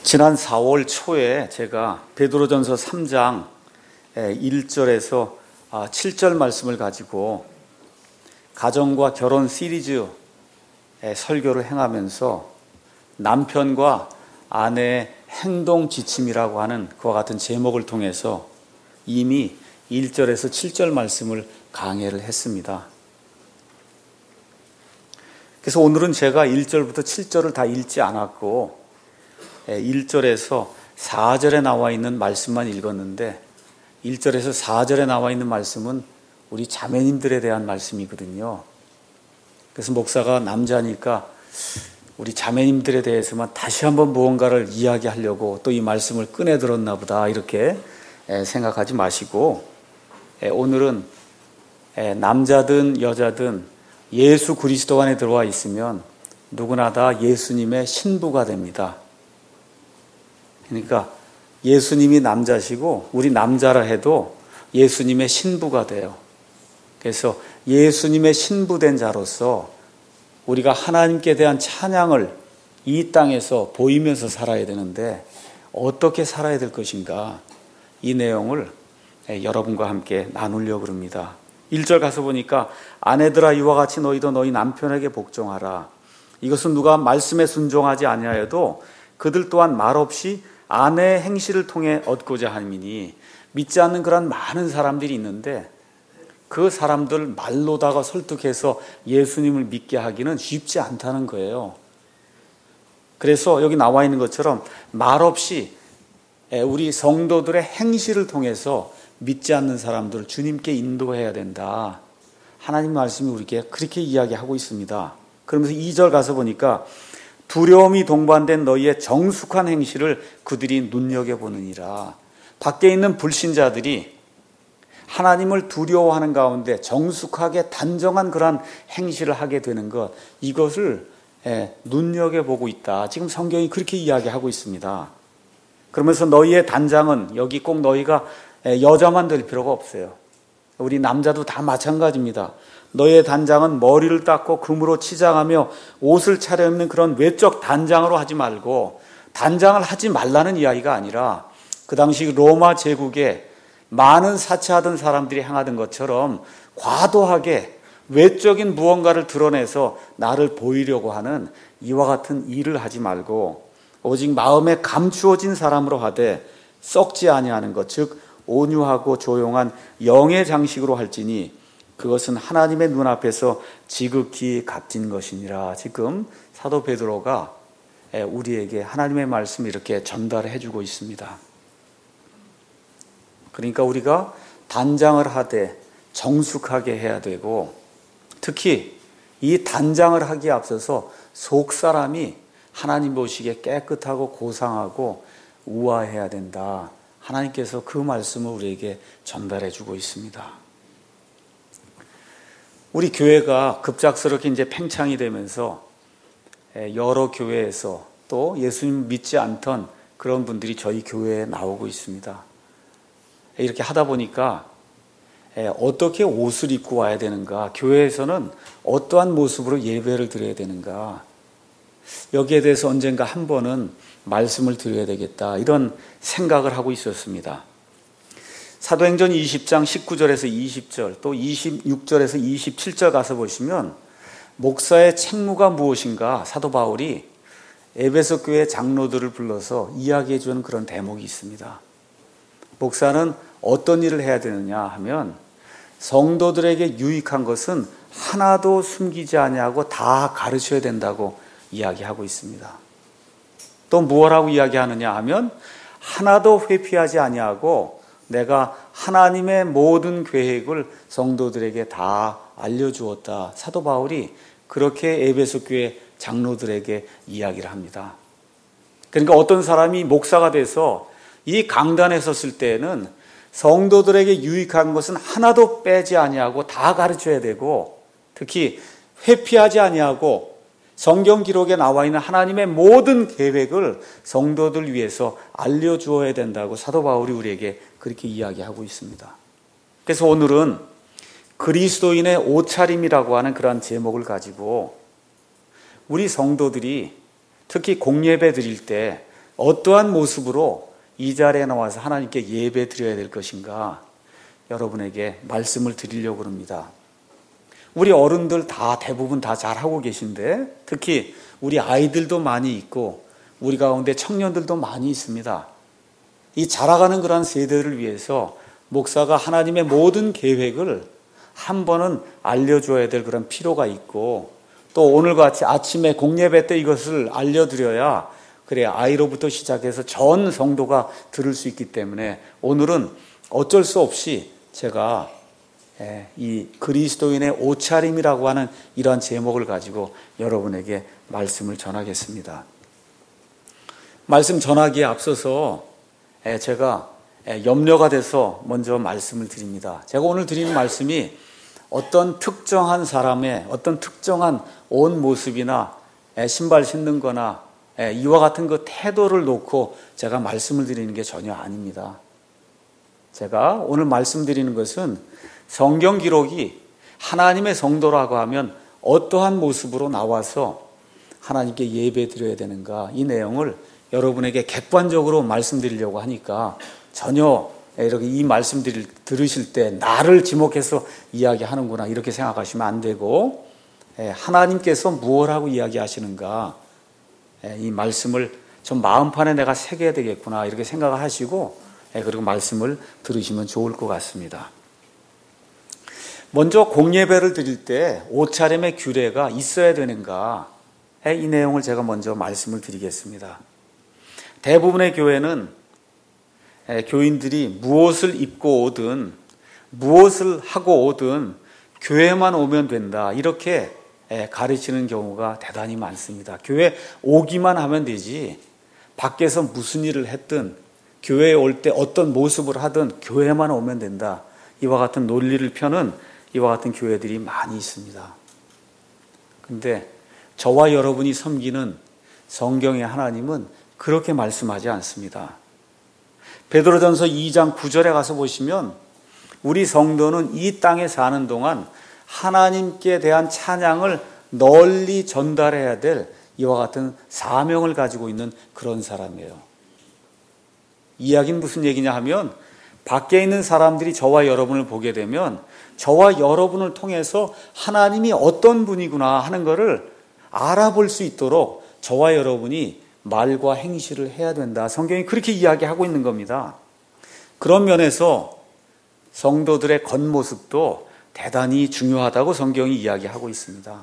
지난 4월 초에 제가 베드로전서 3장 1절에서 7절 말씀을 가지고 가정과 결혼 시리즈 설교를 행하면서 남편과 아내의 행동 지침이라고 하는 그와 같은 제목을 통해서 이미 1절에서 7절 말씀을 강해를 했습니다. 그래서 오늘은 제가 1절부터 7절을 다 읽지 않았고 1절에서 4절에 나와 있는 말씀만 읽었는데 1절에서 4절에 나와 있는 말씀은 우리 자매님들에 대한 말씀이거든요. 그래서 목사가 남자니까 우리 자매님들에 대해서만 다시 한번 무언가를 이야기하려고 또 이 말씀을 꺼내 들었나 보다 이렇게 생각하지 마시고 오늘은 남자든 여자든 예수 그리스도 안에 들어와 있으면 누구나 다 예수님의 신부가 됩니다. 그러니까 예수님이 남자시고 우리 남자라 해도 예수님의 신부가 돼요. 그래서 예수님의 신부된 자로서 우리가 하나님께 대한 찬양을 이 땅에서 보이면서 살아야 되는데 어떻게 살아야 될 것인가, 이 내용을 여러분과 함께 나누려고 합니다. 1절 가서 보니까 아내들아 이와 같이 너희도 너희 남편에게 복종하라. 이것은 누가 말씀에 순종하지 아니하여도 그들 또한 말없이 아내의 행실을 통해 얻고자 함이니, 믿지 않는 그런 많은 사람들이 있는데 그 사람들 말로다가 설득해서 예수님을 믿게 하기는 쉽지 않다는 거예요. 그래서 여기 나와 있는 것처럼 말없이 우리 성도들의 행실을 통해서 믿지 않는 사람들을 주님께 인도해야 된다. 하나님 말씀이 우리에게 그렇게 이야기하고 있습니다. 그러면서 2절 가서 보니까 두려움이 동반된 너희의 정숙한 행실을 그들이 눈여겨보느니라. 밖에 있는 불신자들이 하나님을 두려워하는 가운데 정숙하게 단정한 그런 행실을 하게 되는 것, 이것을 눈여겨보고 있다. 지금 성경이 그렇게 이야기하고 있습니다. 그러면서 너희의 단장은, 여기 꼭 너희가 여자만 될 필요가 없어요. 우리 남자도 다 마찬가지입니다. 너의 단장은 머리를 닦고 금으로 치장하며 옷을 차려입는 그런 외적 단장으로 하지 말고, 단장을 하지 말라는 이야기가 아니라 그 당시 로마 제국에 많은 사치하던 사람들이 행하던 것처럼 과도하게 외적인 무언가를 드러내서 나를 보이려고 하는 이와 같은 일을 하지 말고 오직 마음에 감추어진 사람으로 하되 썩지 아니하는 것, 즉 온유하고 조용한 영의 장식으로 할지니 그것은 하나님의 눈앞에서 지극히 값진 것이니라. 지금 사도 베드로가 우리에게 하나님의 말씀을 이렇게 전달해 주고 있습니다. 그러니까 우리가 단장을 하되 정숙하게 해야 되고, 특히 이 단장을 하기에 앞서서 속사람이 하나님 보시기에 깨끗하고 고상하고 우아해야 된다. 하나님께서 그 말씀을 우리에게 전달해 주고 있습니다. 우리 교회가 급작스럽게 이제 팽창이 되면서 여러 교회에서 또 예수님 믿지 않던 그런 분들이 저희 교회에 나오고 있습니다. 이렇게 하다 보니까 어떻게 옷을 입고 와야 되는가, 교회에서는 어떠한 모습으로 예배를 드려야 되는가, 여기에 대해서 언젠가 한 번은 말씀을 드려야 되겠다, 이런 생각을 하고 있었습니다. 사도행전 20장 19절에서 20절 또 26절에서 27절 가서 보시면 목사의 책무가 무엇인가 사도 바울이 에베소 교회 장로들을 불러서 이야기해 주는 그런 대목이 있습니다. 목사는 어떤 일을 해야 되느냐 하면 성도들에게 유익한 것은 하나도 숨기지 아니하고 다 가르쳐야 된다고 이야기하고 있습니다. 또 무엇하고 이야기하느냐 하면 하나도 회피하지 아니하고 내가 하나님의 모든 계획을 성도들에게 다 알려주었다. 사도 바울이 그렇게 에베소 교회 장로들에게 이야기를 합니다. 그러니까 어떤 사람이 목사가 돼서 이 강단에 섰을 때에는 성도들에게 유익한 것은 하나도 빼지 아니하고 다 가르쳐야 되고, 특히 회피하지 아니하고 성경 기록에 나와 있는 하나님의 모든 계획을 성도들 위해서 알려주어야 된다고 사도 바울이 우리에게 그렇게 이야기하고 있습니다. 그래서 오늘은 그리스도인의 옷차림이라고 하는 그런 제목을 가지고 우리 성도들이 특히 공예배 드릴 때 어떠한 모습으로 이 자리에 나와서 하나님께 예배 드려야 될 것인가 여러분에게 말씀을 드리려고 합니다. 우리 어른들 대부분 다 잘하고 계신데 특히 우리 아이들도 많이 있고 우리 가운데 청년들도 많이 있습니다. 이 자라가는 그런 세대를 위해서 목사가 하나님의 모든 계획을 한 번은 알려줘야 될 그런 필요가 있고 또 오늘같이 아침에 공예배 때 이것을 알려드려야 그래 아이로부터 시작해서 전 성도가 들을 수 있기 때문에 오늘은 어쩔 수 없이 제가 이 그리스도인의 옷차림이라고 하는 이러한 제목을 가지고 여러분에게 말씀을 전하겠습니다. 말씀 전하기에 앞서서 제가 염려가 돼서 먼저 말씀을 드립니다. 제가 오늘 드리는 말씀이 어떤 특정한 사람의 어떤 특정한 옷 모습이나 신발 신는 거나 이와 같은 그 태도를 놓고 제가 말씀을 드리는 게 전혀 아닙니다. 제가 오늘 말씀드리는 것은 성경 기록이 하나님의 성도라고 하면 어떠한 모습으로 나와서 하나님께 예배 드려야 되는가 이 내용을 여러분에게 객관적으로 말씀드리려고 하니까 전혀 이렇게 이 말씀 들으실 때 나를 지목해서 이야기하는구나 이렇게 생각하시면 안 되고 하나님께서 무엇 하고 이야기하시는가 이 말씀을 좀 마음판에 내가 새겨야 되겠구나 이렇게 생각을 하시고 그리고 말씀을 들으시면 좋을 것 같습니다. 먼저 공예배를 드릴 때 옷차림의 규례가 있어야 되는가 이 내용을 제가 먼저 말씀을 드리겠습니다. 대부분의 교회는 교인들이 무엇을 입고 오든 무엇을 하고 오든 교회만 오면 된다 이렇게 가르치는 경우가 대단히 많습니다. 교회 오기만 하면 되지 밖에서 무슨 일을 했든 교회에 올 때 어떤 모습을 하든 교회만 오면 된다 이와 같은 논리를 펴는 이와 같은 교회들이 많이 있습니다. 그런데 저와 여러분이 섬기는 성경의 하나님은 그렇게 말씀하지 않습니다. 베드로전서 2장 9절에 가서 보시면 우리 성도는 이 땅에 사는 동안 하나님께 대한 찬양을 널리 전달해야 될 이와 같은 사명을 가지고 있는 그런 사람이에요. 이야기는 무슨 얘기냐 하면 밖에 있는 사람들이 저와 여러분을 보게 되면 저와 여러분을 통해서 하나님이 어떤 분이구나 하는 것을 알아볼 수 있도록 저와 여러분이 말과 행실을 해야 된다. 성경이 그렇게 이야기하고 있는 겁니다. 그런 면에서 성도들의 겉모습도 대단히 중요하다고 성경이 이야기하고 있습니다.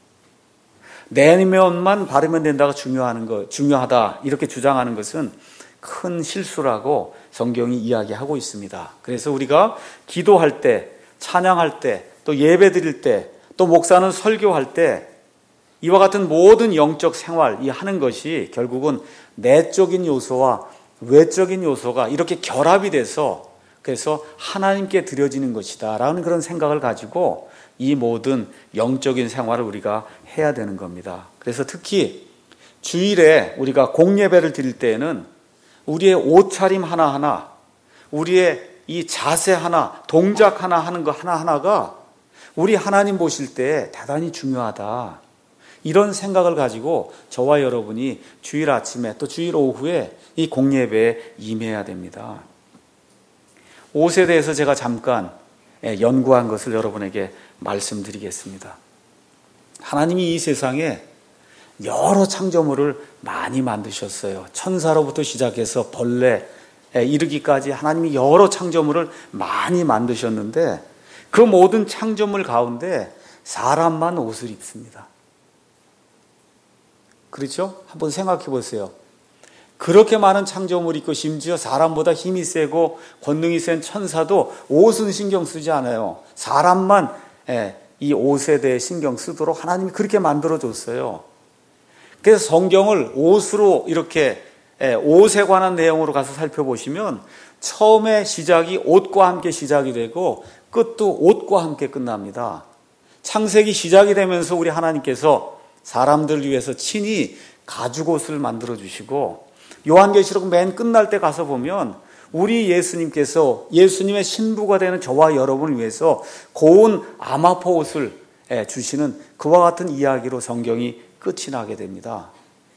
내면만 바르면 된다고 중요하다 이렇게 주장하는 것은 큰 실수라고 성경이 이야기하고 있습니다. 그래서 우리가 기도할 때, 찬양할 때, 또 예배 드릴 때, 또 목사는 설교할 때 이와 같은 모든 영적 생활 이 하는 것이 결국은 내적인 요소와 외적인 요소가 이렇게 결합이 돼서 그래서 하나님께 드려지는 것이다 라는 그런 생각을 가지고 이 모든 영적인 생활을 우리가 해야 되는 겁니다. 그래서 특히 주일에 우리가 공예배를 드릴 때에는 우리의 옷차림 하나하나 우리의 이 자세 하나 동작 하나 하는 거 하나하나가 우리 하나님 보실 때 대단히 중요하다 이런 생각을 가지고 저와 여러분이 주일 아침에 또 주일 오후에 이 공예배에 임해야 됩니다. 옷에 대해서 제가 잠깐 연구한 것을 여러분에게 말씀드리겠습니다. 하나님이 이 세상에 여러 창조물을 많이 만드셨어요. 천사로부터 시작해서 벌레 이르기까지 하나님이 여러 창조물을 많이 만드셨는데 그 모든 창조물 가운데 사람만 옷을 입습니다. 그렇죠? 한번 생각해 보세요. 그렇게 많은 창조물이 있고 심지어 사람보다 힘이 세고 권능이 센 천사도 옷은 신경 쓰지 않아요. 사람만 이 옷에 대해 신경 쓰도록 하나님이 그렇게 만들어줬어요. 그래서 성경을 옷으로 이렇게 옷에 관한 내용으로 가서 살펴보시면 처음에 시작이 옷과 함께 시작이 되고 끝도 옷과 함께 끝납니다. 창세기 시작이 되면서 우리 하나님께서 사람들을 위해서 친히 가죽옷을 만들어 주시고 요한계시록 맨 끝날 때 가서 보면 우리 예수님께서 예수님의 신부가 되는 저와 여러분을 위해서 고운 아마포 옷을 주시는 그와 같은 이야기로 성경이 끝이 나게 됩니다.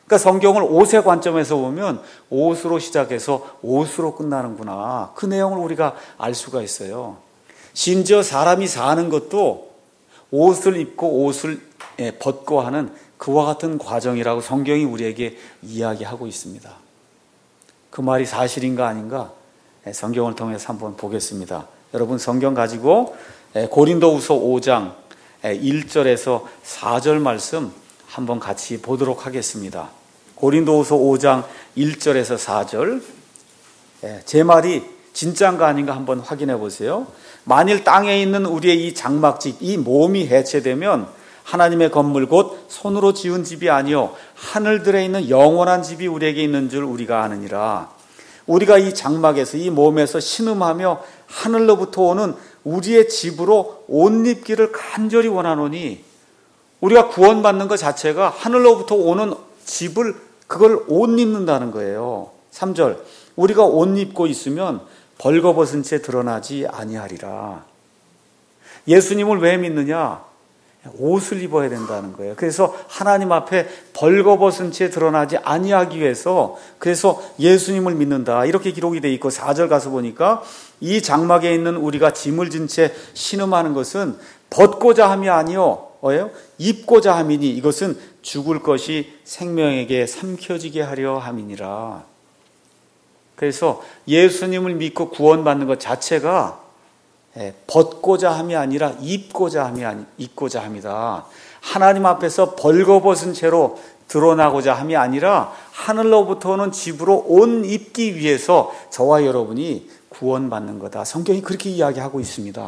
그러니까 성경을 옷의 관점에서 보면 옷으로 시작해서 옷으로 끝나는구나. 그 내용을 우리가 알 수가 있어요. 심지어 사람이 사는 것도 옷을 입고 옷을 벗고 하는 그와 같은 과정이라고 성경이 우리에게 이야기하고 있습니다. 그 말이 사실인가 아닌가 성경을 통해서 한번 보겠습니다. 여러분 성경 가지고 고린도후서 5장 1절에서 4절 말씀 한번 같이 보도록 하겠습니다. 고린도후서 5장 1절에서 4절. 제 말이 진짜인가 아닌가 한번 확인해 보세요. 만일 땅에 있는 우리의 이 장막집, 이 몸이 해체되면 하나님의 건물 곧 손으로 지은 집이 아니요 하늘들에 있는 영원한 집이 우리에게 있는 줄 우리가 아느니라. 우리가 이 장막에서 이 몸에서 신음하며 하늘로부터 오는 우리의 집으로 옷 입기를 간절히 원하노니, 우리가 구원받는 것 자체가 하늘로부터 오는 집을 그걸 옷 입는다는 거예요. 3절. 우리가 옷 입고 있으면 벌거벗은 채 드러나지 아니하리라. 예수님을 왜 믿느냐? 옷을 입어야 된다는 거예요. 그래서 하나님 앞에 벌거벗은 채 드러나지 아니하기 위해서 그래서 예수님을 믿는다. 이렇게 기록이 되어 있고 4절 가서 보니까 이 장막에 있는 우리가 짐을 진 채 신음하는 것은 벗고자 함이 아니요 뭐예요? 입고자 함이니 이것은 죽을 것이 생명에게 삼켜지게 하려 함이니라. 그래서 예수님을 믿고 구원받는 것 자체가 벗고자 함이 아니라 입고자 함이다. 하나님 앞에서 벌거벗은 채로 드러나고자 함이 아니라 하늘로부터 오는 집으로 옷 입기 위해서 저와 여러분이 구원받는 거다. 성경이 그렇게 이야기하고 있습니다.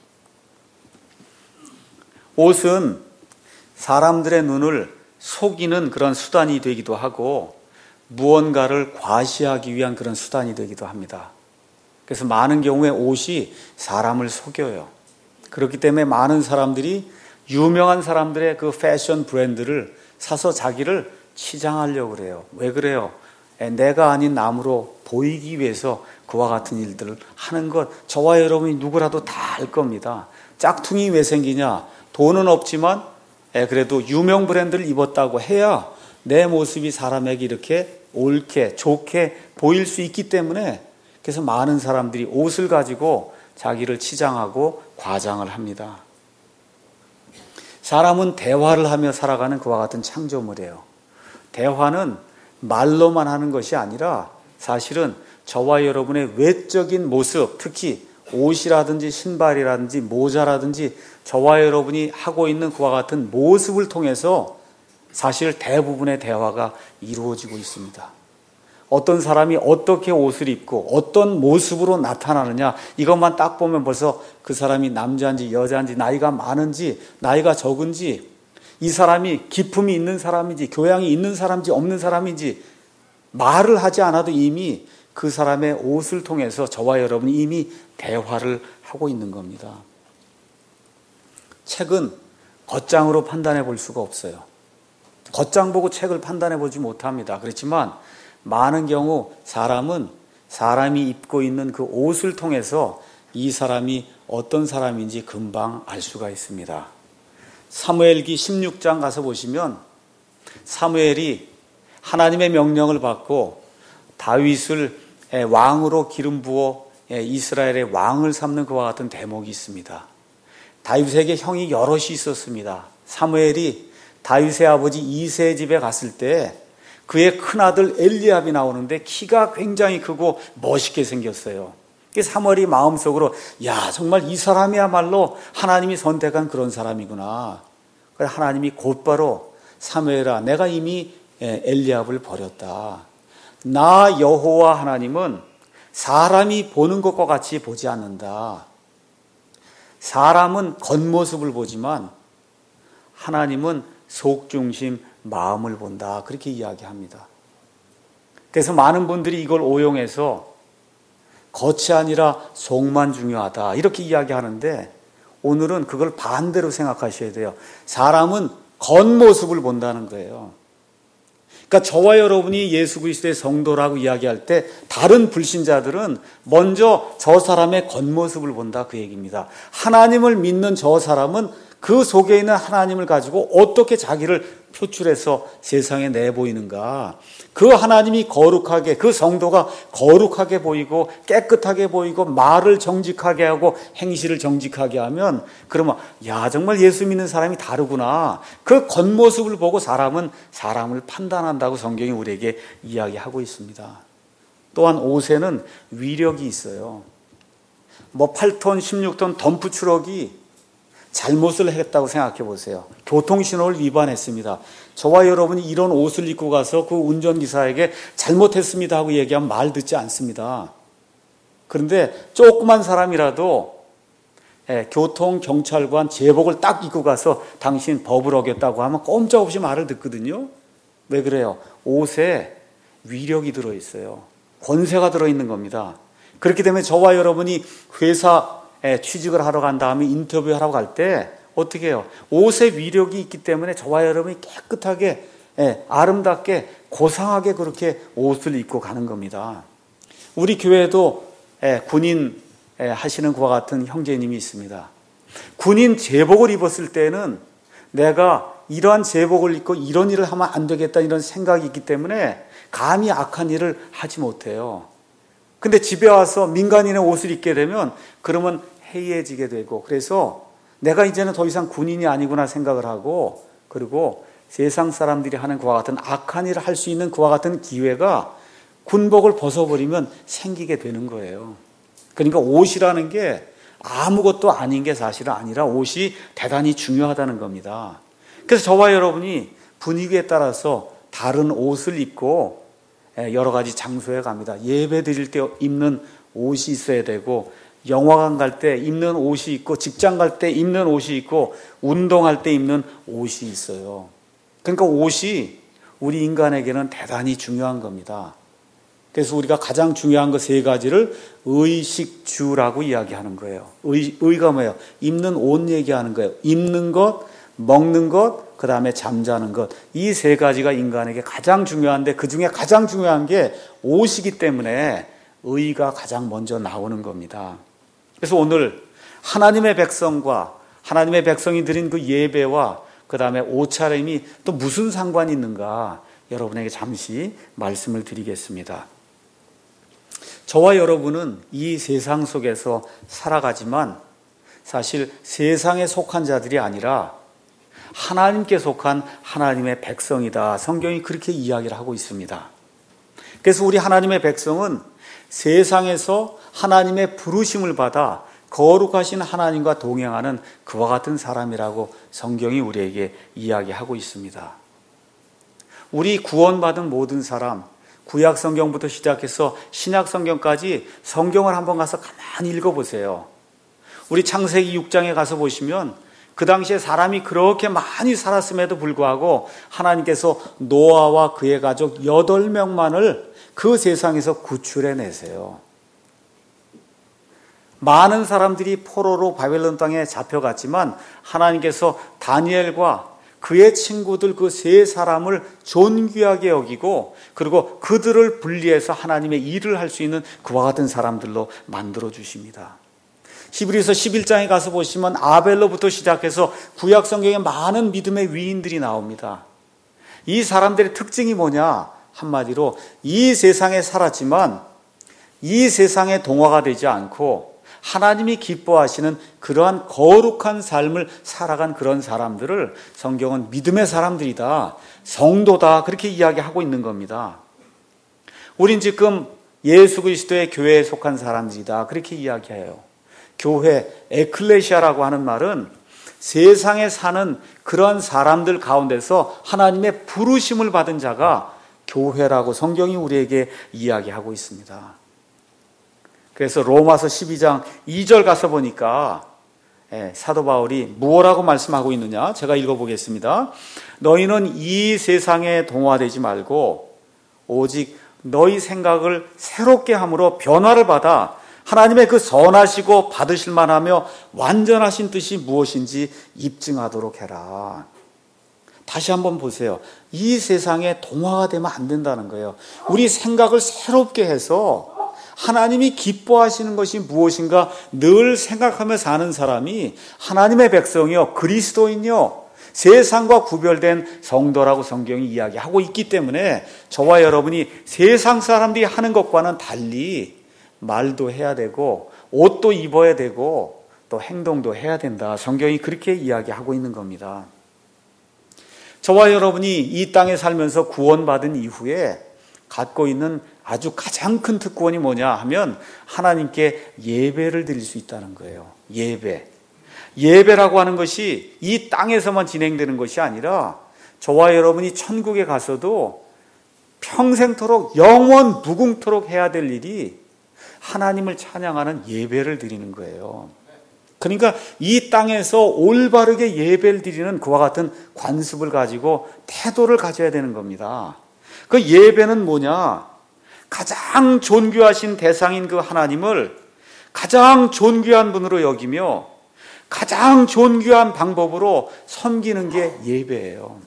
옷은 사람들의 눈을 속이는 그런 수단이 되기도 하고 무언가를 과시하기 위한 그런 수단이 되기도 합니다. 그래서 많은 경우에 옷이 사람을 속여요. 그렇기 때문에 많은 사람들이 유명한 사람들의 그 패션 브랜드를 사서 자기를 치장하려고 그래요. 왜 그래요? 내가 아닌 남으로 보이기 위해서 그와 같은 일들을 하는 것, 저와 여러분이 누구라도 다 알 겁니다. 짝퉁이 왜 생기냐? 돈은 없지만 그래도 유명 브랜드를 입었다고 해야 내 모습이 사람에게 이렇게 옳게 좋게 보일 수 있기 때문에, 그래서 많은 사람들이 옷을 가지고 자기를 치장하고 과장을 합니다. 사람은 대화를 하며 살아가는 그와 같은 창조물이에요. 대화는 말로만 하는 것이 아니라 사실은 저와 여러분의 외적인 모습, 특히 옷이라든지 신발이라든지 모자라든지 저와 여러분이 하고 있는 그와 같은 모습을 통해서 사실 대부분의 대화가 이루어지고 있습니다. 어떤 사람이 어떻게 옷을 입고 어떤 모습으로 나타나느냐, 이것만 딱 보면 벌써 그 사람이 남자인지 여자인지 나이가 많은지 나이가 적은지, 이 사람이 기품이 있는 사람인지 교양이 있는 사람인지 없는 사람인지 말을 하지 않아도 이미 그 사람의 옷을 통해서 저와 여러분이 이미 대화를 하고 있는 겁니다. 책은 겉장으로 판단해 볼 수가 없어요. 겉장 보고 책을 판단해 보지 못합니다. 그렇지만 많은 경우 사람은 사람이 입고 있는 그 옷을 통해서 이 사람이 어떤 사람인지 금방 알 수가 있습니다. 사무엘기 16장 가서 보시면 사무엘이 하나님의 명령을 받고 다윗을 왕으로 기름 부어 이스라엘의 왕을 삼는 그와 같은 대목이 있습니다. 다윗에게 형이 여럿이 있었습니다. 사무엘이 다윗의 아버지 이새의 집에 갔을 때 그의 큰아들 엘리압이 나오는데 키가 굉장히 크고 멋있게 생겼어요. 사무엘이 마음속으로 야, 정말 이 사람이야말로 하나님이 선택한 그런 사람이구나. 그래서 하나님이 곧바로 사무엘아, 내가 이미 엘리압을 버렸다. 나 여호와 하나님은 사람이 보는 것과 같이 보지 않는다. 사람은 겉모습을 보지만 하나님은 속중심 마음을 본다. 그렇게 이야기합니다. 그래서 많은 분들이 이걸 오용해서 겉이 아니라 속만 중요하다 이렇게 이야기하는데, 오늘은 그걸 반대로 생각하셔야 돼요. 사람은 겉모습을 본다는 거예요. 그러니까 저와 여러분이 예수 그리스도의 성도라고 이야기할 때 다른 불신자들은 먼저 저 사람의 겉모습을 본다 그 얘기입니다. 하나님을 믿는 저 사람은 그 속에 있는 하나님을 가지고 어떻게 자기를 표출해서 세상에 내보이는가. 그 하나님이 거룩하게, 그 성도가 거룩하게 보이고 깨끗하게 보이고 말을 정직하게 하고 행실을 정직하게 하면, 그러면 야, 정말 예수 믿는 사람이 다르구나. 그 겉모습을 보고 사람은 사람을 판단한다고 성경이 우리에게 이야기하고 있습니다. 또한 옷에는 위력이 있어요. 8톤, 16톤 덤프 트럭이 잘못을 했다고 생각해 보세요. 교통신호를 위반했습니다. 저와 여러분이 이런 옷을 입고 가서 그 운전기사에게 잘못했습니다 하고 얘기하면 말 듣지 않습니다. 그런데 조그만 사람이라도 교통경찰관 제복을 딱 입고 가서 당신 법을 어겼다고 하면 꼼짝없이 말을 듣거든요. 왜 그래요? 옷에 위력이 들어있어요. 권세가 들어있는 겁니다. 그렇기 때문에 저와 여러분이 회사에 취직을 하러 간 다음에 인터뷰하러 갈 때 어떻게 해요? 옷에 위력이 있기 때문에 저와 여러분이 깨끗하게, 아름답게, 고상하게 그렇게 옷을 입고 가는 겁니다. 우리 교회에도 군인 하시는 그와 같은 형제님이 있습니다. 군인 제복을 입었을 때는 내가 이러한 제복을 입고 이런 일을 하면 안 되겠다 이런 생각이 있기 때문에 감히 악한 일을 하지 못해요. 근데 집에 와서 민간인의 옷을 입게 되면 그러면 해이해지게 되고, 그래서 내가 이제는 더 이상 군인이 아니구나 생각을 하고, 그리고 세상 사람들이 하는 그와 같은 악한 일을 할 수 있는 그와 같은 기회가 군복을 벗어버리면 생기게 되는 거예요. 그러니까 옷이라는 게 아무것도 아닌 게 사실은 아니라 옷이 대단히 중요하다는 겁니다. 그래서 저와 여러분이 분위기에 따라서 다른 옷을 입고 여러 가지 장소에 갑니다. 예배 드릴 때 입는 옷이 있어야 되고, 영화관 갈 때 입는 옷이 있고, 직장 갈 때 입는 옷이 있고, 운동할 때 입는 옷이 있어요. 그러니까 옷이 우리 인간에게는 대단히 중요한 겁니다. 그래서 우리가 가장 중요한 거 세 가지를 의식주라고 이야기하는 거예요. 의가 뭐예요? 입는 옷 얘기하는 거예요. 입는 것, 먹는 것, 그 다음에 잠자는 것. 이 세 가지가 인간에게 가장 중요한데 그 중에 가장 중요한 게 옷이기 때문에 의가 가장 먼저 나오는 겁니다. 그래서 오늘 하나님의 백성과 하나님의 백성이 드린 그 예배와 그 다음에 옷차림이 또 무슨 상관이 있는가 여러분에게 잠시 말씀을 드리겠습니다. 저와 여러분은 이 세상 속에서 살아가지만 사실 세상에 속한 자들이 아니라 하나님께 속한 하나님의 백성이다. 성경이 그렇게 이야기를 하고 있습니다. 그래서 우리 하나님의 백성은 세상에서 하나님의 부르심을 받아 거룩하신 하나님과 동행하는 그와 같은 사람이라고 성경이 우리에게 이야기하고 있습니다. 우리 구원받은 모든 사람, 구약 성경부터 시작해서 신약 성경까지 성경을 한번 가서 가만히 읽어보세요. 우리 창세기 6장에 가서 보시면 그 당시에 사람이 그렇게 많이 살았음에도 불구하고 하나님께서 노아와 그의 가족 8명만을 그 세상에서 구출해내세요. 많은 사람들이 포로로 바벨론 땅에 잡혀갔지만 하나님께서 다니엘과 그의 친구들 그 세 사람을 존귀하게 여기고 그리고 그들을 분리해서 하나님의 일을 할 수 있는 그와 같은 사람들로 만들어 주십니다. 히브리서 11장에 가서 보시면 아벨로부터 시작해서 구약 성경에 많은 믿음의 위인들이 나옵니다. 이 사람들의 특징이 뭐냐? 한마디로 이 세상에 살았지만 이 세상의 동화가 되지 않고 하나님이 기뻐하시는 그러한 거룩한 삶을 살아간 그런 사람들을 성경은 믿음의 사람들이다, 성도다 그렇게 이야기하고 있는 겁니다. 우린 지금 예수 그리스도의 교회에 속한 사람들이다 그렇게 이야기해요. 교회, 에클레시아라고 하는 말은 세상에 사는 그런 사람들 가운데서 하나님의 부르심을 받은 자가 교회라고 성경이 우리에게 이야기하고 있습니다. 그래서 로마서 12장 2절 가서 보니까 사도 바울이 무엇라고 말씀하고 있느냐? 제가 읽어보겠습니다. 너희는 이 세상에 동화되지 말고 오직 너희 생각을 새롭게 함으로 변화를 받아 하나님의 그 선하시고 받으실 만하며 완전하신 뜻이 무엇인지 입증하도록 해라. 다시 한번 보세요. 이 세상에 동화가 되면 안 된다는 거예요. 우리 생각을 새롭게 해서 하나님이 기뻐하시는 것이 무엇인가 늘 생각하며 사는 사람이 하나님의 백성이요, 그리스도인이요, 세상과 구별된 성도라고 성경이 이야기하고 있기 때문에 저와 여러분이 세상 사람들이 하는 것과는 달리 말도 해야 되고 옷도 입어야 되고 또 행동도 해야 된다. 성경이 그렇게 이야기하고 있는 겁니다. 저와 여러분이 이 땅에 살면서 구원받은 이후에 갖고 있는 아주 가장 큰 특권이 뭐냐 하면 하나님께 예배를 드릴 수 있다는 거예요. 예배라고 하는 것이 이 땅에서만 진행되는 것이 아니라 저와 여러분이 천국에 가서도 평생토록 영원 무궁토록 해야 될 일이 하나님을 찬양하는 예배를 드리는 거예요. 그러니까 이 땅에서 올바르게 예배를 드리는 그와 같은 관습을 가지고 태도를 가져야 되는 겁니다. 그 예배는 뭐냐? 가장 존귀하신 대상인 그 하나님을 가장 존귀한 분으로 여기며 가장 존귀한 방법으로 섬기는 게 예배예요.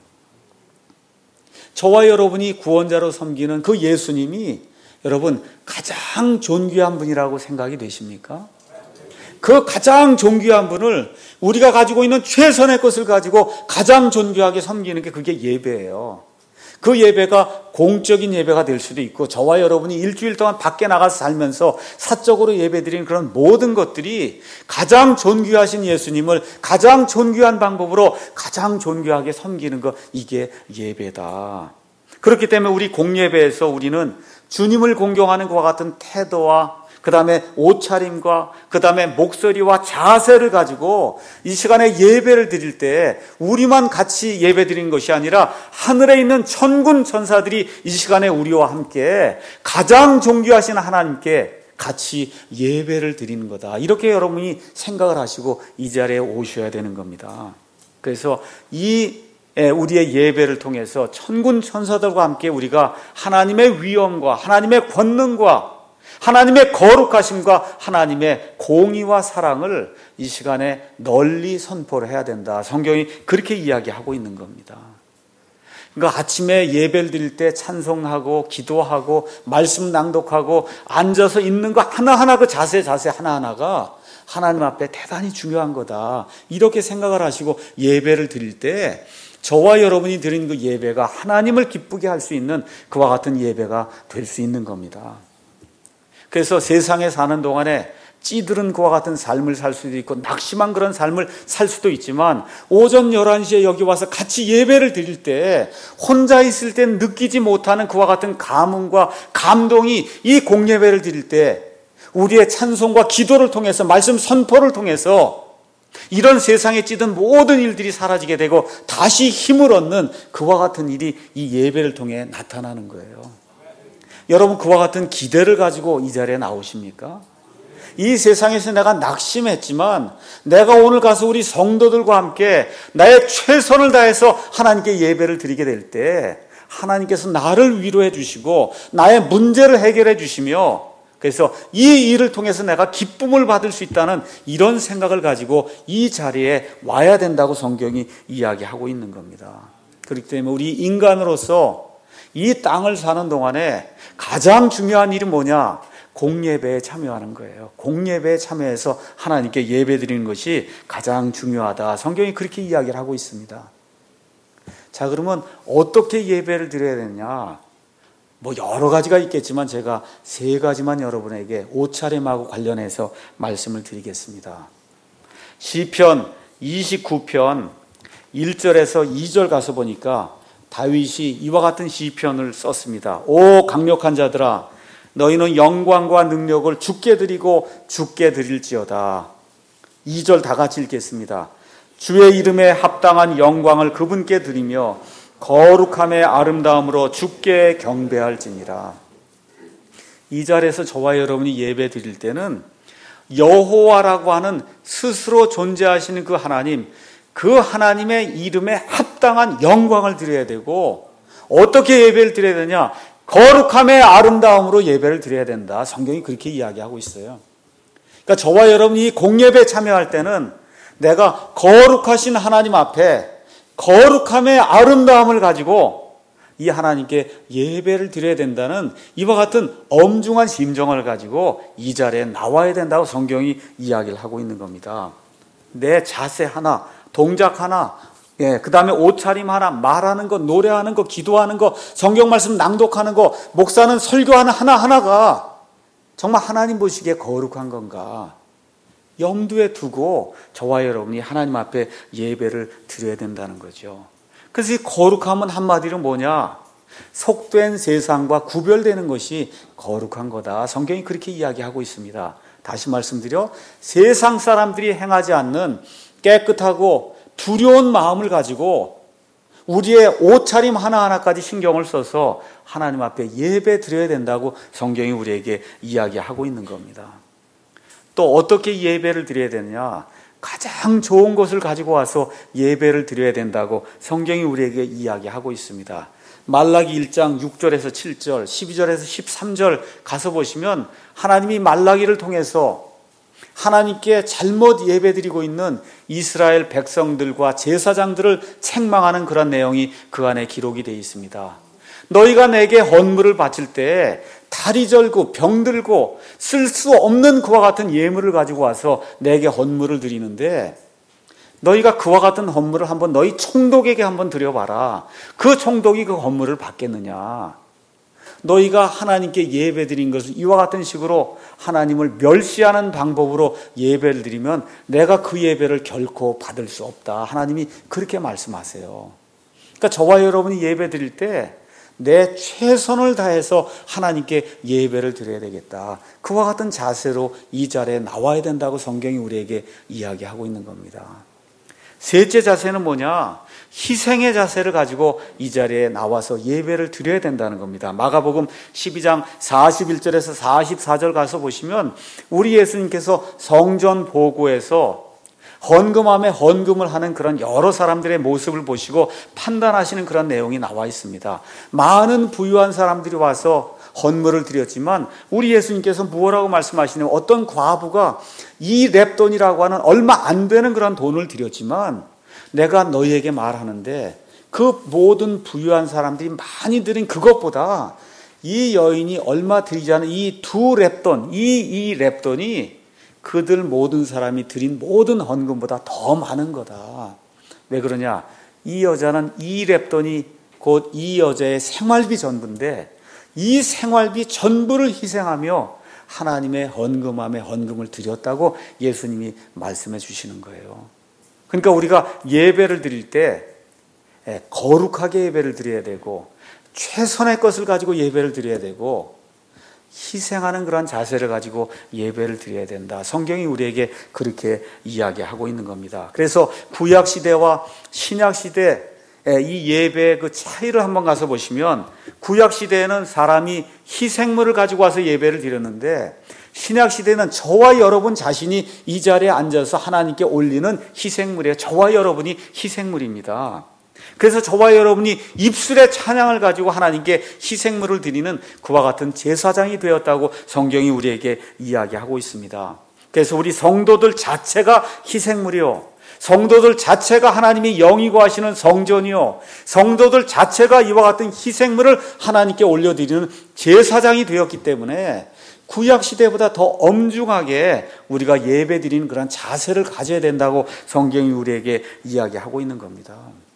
저와 여러분이 구원자로 섬기는 그 예수님이 여러분 가장 존귀한 분이라고 생각이 되십니까? 그 가장 존귀한 분을 우리가 가지고 있는 최선의 것을 가지고 가장 존귀하게 섬기는 게 그게 예배예요. 그 예배가 공적인 예배가 될 수도 있고 저와 여러분이 일주일 동안 밖에 나가서 살면서 사적으로 예배드리는 그런 모든 것들이 가장 존귀하신 예수님을 가장 존귀한 방법으로 가장 존귀하게 섬기는 것, 이게 예배다. 그렇기 때문에 우리 공예배에서 우리는 주님을 공경하는 것과 같은 태도와 그 다음에 옷차림과 그 다음에 목소리와 자세를 가지고 이 시간에 예배를 드릴 때 우리만 같이 예배 드리는 것이 아니라 하늘에 있는 천군 천사들이 이 시간에 우리와 함께 가장 존귀하신 하나님께 같이 예배를 드리는 거다. 이렇게 여러분이 생각을 하시고 이 자리에 오셔야 되는 겁니다. 그래서 우리의 예배를 통해서 천군 천사들과 함께 우리가 하나님의 위엄과 하나님의 권능과 하나님의 거룩하심과 하나님의 공의와 사랑을 이 시간에 널리 선포를 해야 된다. 성경이 그렇게 이야기하고 있는 겁니다. 그러니까 아침에 예배를 드릴 때 찬송하고 기도하고 말씀 낭독하고 앉아서 있는 거 하나하나, 그 자세 하나하나가 하나님 앞에 대단히 중요한 거다. 이렇게 생각을 하시고 예배를 드릴 때 저와 여러분이 드린 그 예배가 하나님을 기쁘게 할 수 있는 그와 같은 예배가 될 수 있는 겁니다. 그래서 세상에 사는 동안에 찌들은 그와 같은 삶을 살 수도 있고 낙심한 그런 삶을 살 수도 있지만 오전 11시에 여기 와서 같이 예배를 드릴 때 혼자 있을 때 느끼지 못하는 그와 같은 감흥과 감동이 이 공예배를 드릴 때 우리의 찬송과 기도를 통해서 말씀 선포를 통해서 이런 세상에 찌든 모든 일들이 사라지게 되고 다시 힘을 얻는 그와 같은 일이 이 예배를 통해 나타나는 거예요. 여러분 그와 같은 기대를 가지고 이 자리에 나오십니까? 이 세상에서 내가 낙심했지만 내가 오늘 가서 우리 성도들과 함께 나의 최선을 다해서 하나님께 예배를 드리게 될 때 하나님께서 나를 위로해 주시고 나의 문제를 해결해 주시며 그래서 이 일을 통해서 내가 기쁨을 받을 수 있다는 이런 생각을 가지고 이 자리에 와야 된다고 성경이 이야기하고 있는 겁니다. 그렇기 때문에 우리 인간으로서 이 땅을 사는 동안에 가장 중요한 일이 뭐냐? 공예배에 참여하는 거예요. 공예배에 참여해서 하나님께 예배드리는 것이 가장 중요하다. 성경이 그렇게 이야기를 하고 있습니다. 자, 그러면 어떻게 예배를 드려야 되느냐? 뭐 여러 가지가 있겠지만 제가 3가지만 여러분에게 옷차림하고 관련해서 말씀을 드리겠습니다. 시편 29편 1절에서 2절 가서 보니까 다윗이 이와 같은 시편을 썼습니다. 오 강력한 자들아, 너희는 영광과 능력을 주께 드리고 주께 드릴지어다. 2절 다 같이 읽겠습니다. 주의 이름에 합당한 영광을 그분께 드리며 거룩함의 아름다움으로 주께 경배할지니라. 이 자리에서 저와 여러분이 예배 드릴 때는 여호와라고 하는 스스로 존재하시는 그 하나님, 그 하나님의 이름에 합당한 영광을 드려야 되고 어떻게 예배를 드려야 되냐? 거룩함의 아름다움으로 예배를 드려야 된다. 성경이 그렇게 이야기하고 있어요. 그러니까 저와 여러분이 공예배에 참여할 때는 내가 거룩하신 하나님 앞에 거룩함의 아름다움을 가지고 이 하나님께 예배를 드려야 된다는 이와 같은 엄중한 심정을 가지고 이 자리에 나와야 된다고 성경이 이야기를 하고 있는 겁니다. 내 자세 하나, 동작 하나, 그 다음에 옷차림 하나, 말하는 거, 노래하는 거, 기도하는 거, 성경 말씀 낭독하는 거, 목사는 설교하는 하나하나가 정말 하나님 보시기에 거룩한 건가 염두에 두고 저와 여러분이 하나님 앞에 예배를 드려야 된다는 거죠. 그래서 이 거룩함은 한마디로 뭐냐? 속된 세상과 구별되는 것이 거룩한 거다. 성경이 그렇게 이야기하고 있습니다. 다시 말씀드려, 세상 사람들이 행하지 않는 깨끗하고 두려운 마음을 가지고 우리의 옷차림 하나하나까지 신경을 써서 하나님 앞에 예배 드려야 된다고 성경이 우리에게 이야기하고 있는 겁니다. 또 어떻게 예배를 드려야 되느냐? 가장 좋은 것을 가지고 와서 예배를 드려야 된다고 성경이 우리에게 이야기하고 있습니다. 말라기 1장 6절에서 7절, 12절에서 13절 가서 보시면 하나님이 말라기를 통해서 하나님께 잘못 예배드리고 있는 이스라엘 백성들과 제사장들을 책망하는 그런 내용이 그 안에 기록이 되어 있습니다. 너희가 내게 헌물을 바칠 때 다리 절고 병들고 쓸 수 없는 그와 같은 예물을 가지고 와서 내게 헌물을 드리는데 너희가 그와 같은 헌물을 한번 너희 총독에게 한번 드려봐라. 그 총독이 그 헌물을 받겠느냐? 너희가 하나님께 예배 드린 것을 이와 같은 식으로 하나님을 멸시하는 방법으로 예배를 드리면 내가 그 예배를 결코 받을 수 없다. 하나님이 그렇게 말씀하세요. 그러니까 저와 여러분이 예배 드릴 때 내 최선을 다해서 하나님께 예배를 드려야 되겠다. 그와 같은 자세로 이 자리에 나와야 된다고 성경이 우리에게 이야기하고 있는 겁니다. 셋째 자세는 뭐냐? 희생의 자세를 가지고 이 자리에 나와서 예배를 드려야 된다는 겁니다. 마가복음 12장 41절에서 44절 가서 보시면 우리 예수님께서 성전 보고에서 헌금함에 헌금을 하는 그런 여러 사람들의 모습을 보시고 판단하시는 그런 내용이 나와 있습니다. 많은 부유한 사람들이 와서 헌물을 드렸지만 우리 예수님께서 무엇라고 말씀하시냐면 어떤 과부가 이 렙돈이라고 하는 얼마 안 되는 그런 돈을 드렸지만 내가 너희에게 말하는데 그 모든 부유한 사람들이 많이 드린 그것보다 이 여인이 얼마 드리지 않은 이 두 렙돈, 이 렙돈이 그들 모든 사람이 드린 모든 헌금보다 더 많은 거다. 왜 그러냐? 이 여자는 이 렙돈이 곧 이 여자의 생활비 전부인데 이 생활비 전부를 희생하며 하나님의 헌금함에 헌금을 드렸다고 예수님이 말씀해 주시는 거예요. 그러니까 우리가 예배를 드릴 때 거룩하게 예배를 드려야 되고 최선의 것을 가지고 예배를 드려야 되고 희생하는 그런 자세를 가지고 예배를 드려야 된다. 성경이 우리에게 그렇게 이야기하고 있는 겁니다. 그래서 구약시대와 신약시대 이 예배의 그 차이를 한번 가서 보시면 구약시대에는 사람이 희생물을 가지고 와서 예배를 드렸는데 신약시대는 저와 여러분 자신이 이 자리에 앉아서 하나님께 올리는 희생물이에요. 저와 여러분이 희생물입니다. 그래서 저와 여러분이 입술의 찬양을 가지고 하나님께 희생물을 드리는 그와 같은 제사장이 되었다고 성경이 우리에게 이야기하고 있습니다. 그래서 우리 성도들 자체가 희생물이요, 성도들 자체가 하나님이 영이고 하시는 성전이요, 성도들 자체가 이와 같은 희생물을 하나님께 올려드리는 제사장이 되었기 때문에 구약시대보다 더 엄중하게 우리가 예배드리는 그런 자세를 가져야 된다고 성경이 우리에게 이야기하고 있는 겁니다.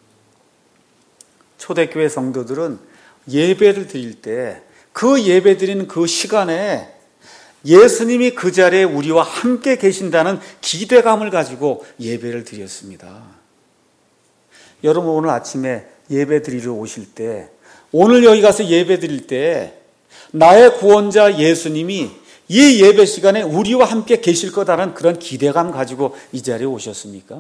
초대교회 성도들은 예배를 드릴 때 그 예배 드리는 그 시간에 예수님이 그 자리에 우리와 함께 계신다는 기대감을 가지고 예배를 드렸습니다. 여러분 오늘 아침에 예배 드리러 오실 때, 오늘 여기 가서 예배 드릴 때 나의 구원자 예수님이 이 예배 시간에 우리와 함께 계실 거다라는 그런 기대감 가지고 이 자리에 오셨습니까?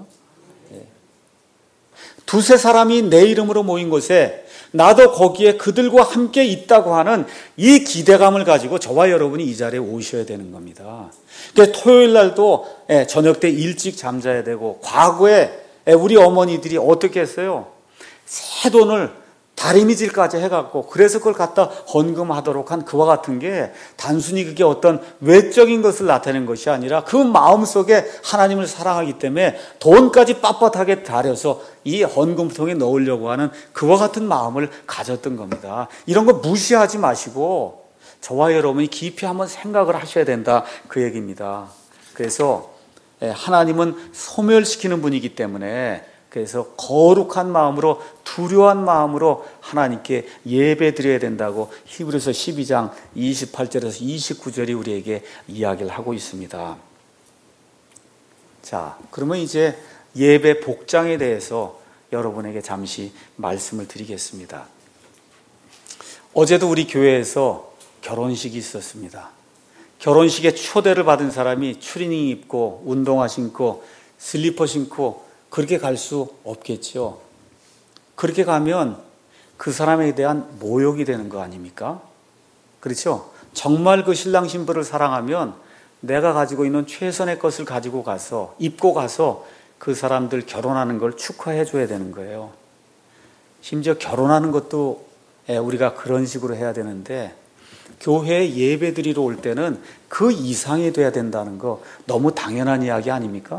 두세 사람이 내 이름으로 모인 곳에 나도 거기에 그들과 함께 있다고 하는 이 기대감을 가지고 저와 여러분이 이 자리에 오셔야 되는 겁니다. 그러니까 토요일 날도 저녁 때 일찍 잠자야 되고, 과거에 우리 어머니들이 어떻게 했어요? 새 돈을 다 다리미질까지 해갖고 그래서 그걸 갖다 헌금하도록 한 그와 같은 게 단순히 그게 어떤 외적인 것을 나타내는 것이 아니라 그 마음속에 하나님을 사랑하기 때문에 돈까지 빳빳하게 다려서 이 헌금통에 넣으려고 하는 그와 같은 마음을 가졌던 겁니다. 이런 거 무시하지 마시고 저와 여러분이 깊이 한번 생각을 하셔야 된다, 그 얘기입니다. 그래서 하나님은 소멸시키는 분이기 때문에 그래서 거룩한 마음으로, 두려워한 마음으로 하나님께 예배 드려야 된다고 히브리서 12장 28절에서 29절이 우리에게 이야기를 하고 있습니다. 자, 그러면 이제 예배 복장에 대해서 여러분에게 잠시 말씀을 드리겠습니다. 어제도 우리 교회에서 결혼식이 있었습니다. 결혼식에 초대를 받은 사람이 추리닝 입고 운동화 신고 슬리퍼 신고 그렇게 갈 수 없겠죠. 그렇게 가면 그 사람에 대한 모욕이 되는 거 아닙니까? 그렇죠? 정말 그 신랑 신부를 사랑하면 내가 가지고 있는 최선의 것을 가지고 가서 입고 가서 그 사람들 결혼하는 걸 축하해 줘야 되는 거예요. 심지어 결혼하는 것도 우리가 그런 식으로 해야 되는데 교회에 예배 드리러 올 때는 그 이상이 돼야 된다는 거 너무 당연한 이야기 아닙니까?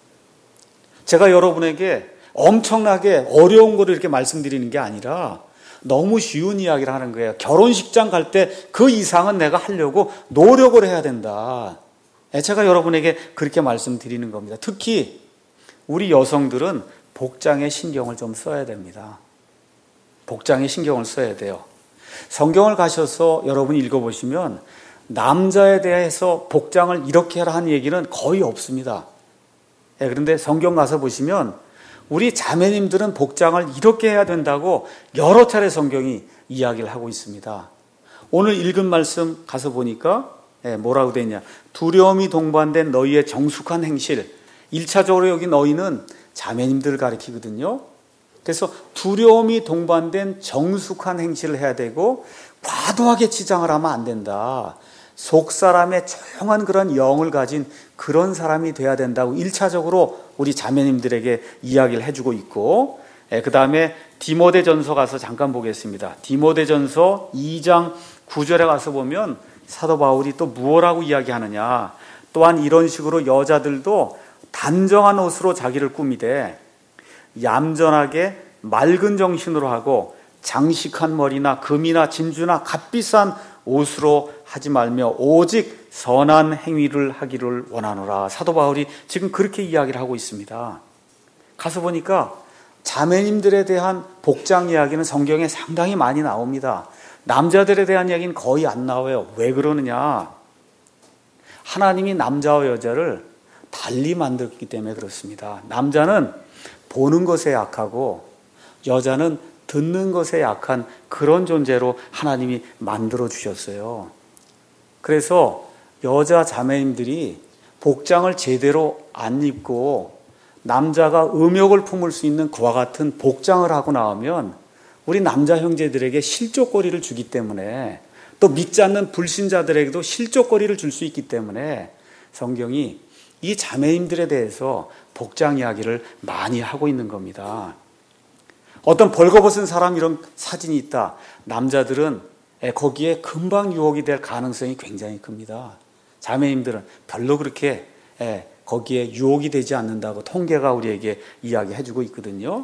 제가 여러분에게 엄청나게 어려운 거를 이렇게 말씀드리는 게 아니라 너무 쉬운 이야기를 하는 거예요. 결혼식장 갈 때 그 이상은 내가 하려고 노력을 해야 된다. 제가 여러분에게 그렇게 말씀드리는 겁니다. 특히 우리 여성들은 복장에 신경을 좀 써야 됩니다. 복장에 신경을 써야 돼요. 성경을 가셔서 여러분이 읽어보시면 남자에 대해서 복장을 이렇게 하라 하는 얘기는 거의 없습니다. 그런데 성경 가서 보시면 우리 자매님들은 복장을 이렇게 해야 된다고 여러 차례 성경이 이야기를 하고 있습니다. 오늘 읽은 말씀 가서 보니까 뭐라고 되어 있냐. 두려움이 동반된 너희의 정숙한 행실. 1차적으로 여기 너희는 자매님들을 가리키거든요. 그래서 두려움이 동반된 정숙한 행실을 해야 되고 과도하게 치장을 하면 안 된다. 속사람의 조용한 그런 영을 가진 그런 사람이 돼야 된다고 1차적으로 우리 자매님들에게 이야기를 해주고 있고, 그 다음에 디모데전서 가서 잠깐 보겠습니다. 디모데전서 2장 9절에 가서 보면 사도 바울이 또 무엇라고 이야기하느냐. 또한 이런 식으로 여자들도 단정한 옷으로 자기를 꾸미되 얌전하게 맑은 정신으로 하고 장식한 머리나 금이나 진주나 값비싼 옷으로 하지 말며 오직 선한 행위를 하기를 원하노라. 사도 바울이 지금 그렇게 이야기를 하고 있습니다. 가서 보니까 자매님들에 대한 복장 이야기는 성경에 상당히 많이 나옵니다. 남자들에 대한 이야기는 거의 안 나와요. 왜 그러느냐? 하나님이 남자와 여자를 달리 만들었기 때문에 그렇습니다. 남자는 보는 것에 약하고 여자는 듣는 것에 약한 그런 존재로 하나님이 만들어 주셨어요. 그래서 여자 자매님들이 복장을 제대로 안 입고 남자가 음욕을 품을 수 있는 그와 같은 복장을 하고 나오면 우리 남자 형제들에게 실족거리를 주기 때문에 또 믿지 않는 불신자들에게도 실족거리를 줄 수 있기 때문에 성경이 이 자매님들에 대해서 복장 이야기를 많이 하고 있는 겁니다. 어떤 벌거벗은 사람 이런 사진이 있다. 남자들은 거기에 금방 유혹이 될 가능성이 굉장히 큽니다. 자매님들은 별로 그렇게 거기에 유혹이 되지 않는다고 통계가 우리에게 이야기해주고 있거든요.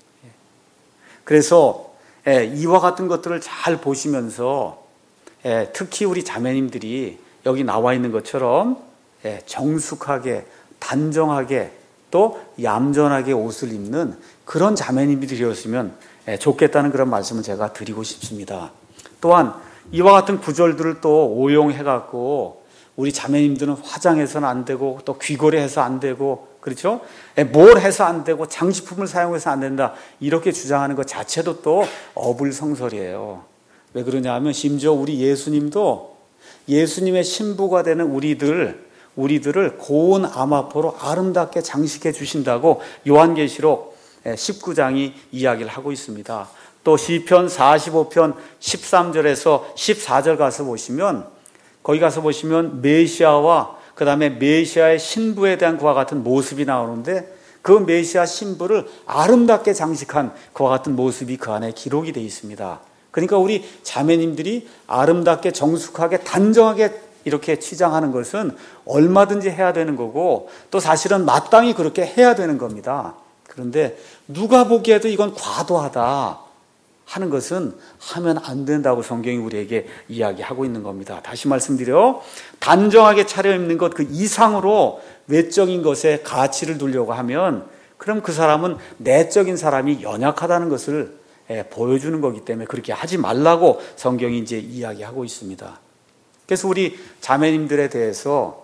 그래서 이와 같은 것들을 잘 보시면서 특히 우리 자매님들이 여기 나와 있는 것처럼 정숙하게 단정하게 또 얌전하게 옷을 입는 그런 자매님들이었으면 좋겠다는 그런 말씀을 제가 드리고 싶습니다. 또한 이와 같은 구절들을 또 오용해갖고 우리 자매님들은 화장해서는 안 되고 또 귀걸이해서 안 되고 그렇죠? 뭘 해서 안 되고 장식품을 사용해서 안 된다 이렇게 주장하는 것 자체도 또 어불성설이에요. 왜 그러냐 하면 심지어 우리 예수님도 예수님의 신부가 되는 우리들을 고운 암화포로 아름답게 장식해 주신다고 요한계시록 19장이 이야기를 하고 있습니다. 또 시편 45편 13절에서 14절 가서 보시면 거기 가서 보시면 메시아와 그 다음에 메시아의 신부에 대한 그와 같은 모습이 나오는데 그 메시아 신부를 아름답게 장식한 그와 같은 모습이 그 안에 기록이 되어 있습니다. 그러니까 우리 자매님들이 아름답게 정숙하게 단정하게 이렇게 치장하는 것은 얼마든지 해야 되는 거고 또 사실은 마땅히 그렇게 해야 되는 겁니다. 그런데 누가 보기에도 이건 과도하다 하는 것은 하면 안 된다고 성경이 우리에게 이야기하고 있는 겁니다. 다시 말씀드려 단정하게 차려입는 것 그 이상으로 외적인 것에 가치를 두려고 하면 그럼 그 사람은 내적인 사람이 연약하다는 것을 보여주는 거기 때문에 그렇게 하지 말라고 성경이 이제 이야기하고 있습니다. 그래서 우리 자매님들에 대해서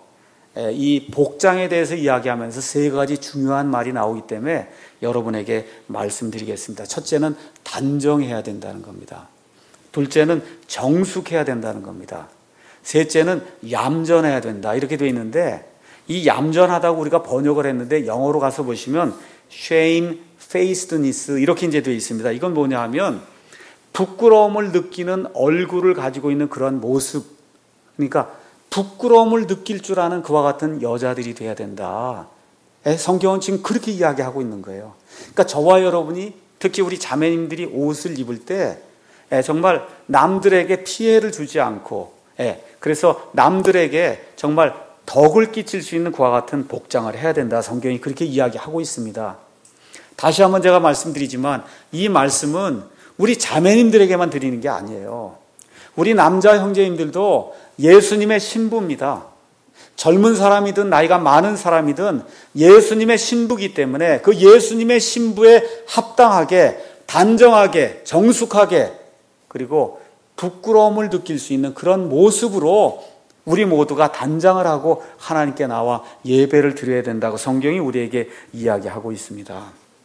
이 복장에 대해서 이야기하면서 세 가지 중요한 말이 나오기 때문에 여러분에게 말씀드리겠습니다. 첫째는 단정해야 된다는 겁니다. 둘째는 정숙해야 된다는 겁니다. 셋째는 얌전해야 된다 이렇게 되어 있는데 이 얌전하다고 우리가 번역을 했는데 영어로 가서 보시면 shamefacedness 이렇게 이제 되어 있습니다. 이건 뭐냐 하면 부끄러움을 느끼는 얼굴을 가지고 있는 그런 모습, 그러니까 부끄러움을 느낄 줄 아는 그와 같은 여자들이 돼야 된다. 성경은 지금 그렇게 이야기하고 있는 거예요. 그러니까 저와 여러분이 특히 우리 자매님들이 옷을 입을 때 정말 남들에게 피해를 주지 않고 그래서 남들에게 정말 덕을 끼칠 수 있는 그와 같은 복장을 해야 된다. 성경이 그렇게 이야기하고 있습니다. 다시 한번 제가 말씀드리지만 이 말씀은 우리 자매님들에게만 드리는 게 아니에요. 우리 남자 형제님들도 예수님의 신부입니다. 젊은 사람이든 나이가 많은 사람이든 예수님의 신부이기 때문에 그 예수님의 신부에 합당하게 단정하게 정숙하게 그리고 부끄러움을 느낄 수 있는 그런 모습으로 우리 모두가 단장을 하고 하나님께 나와 예배를 드려야 된다고 성경이 우리에게 이야기하고 있습니다.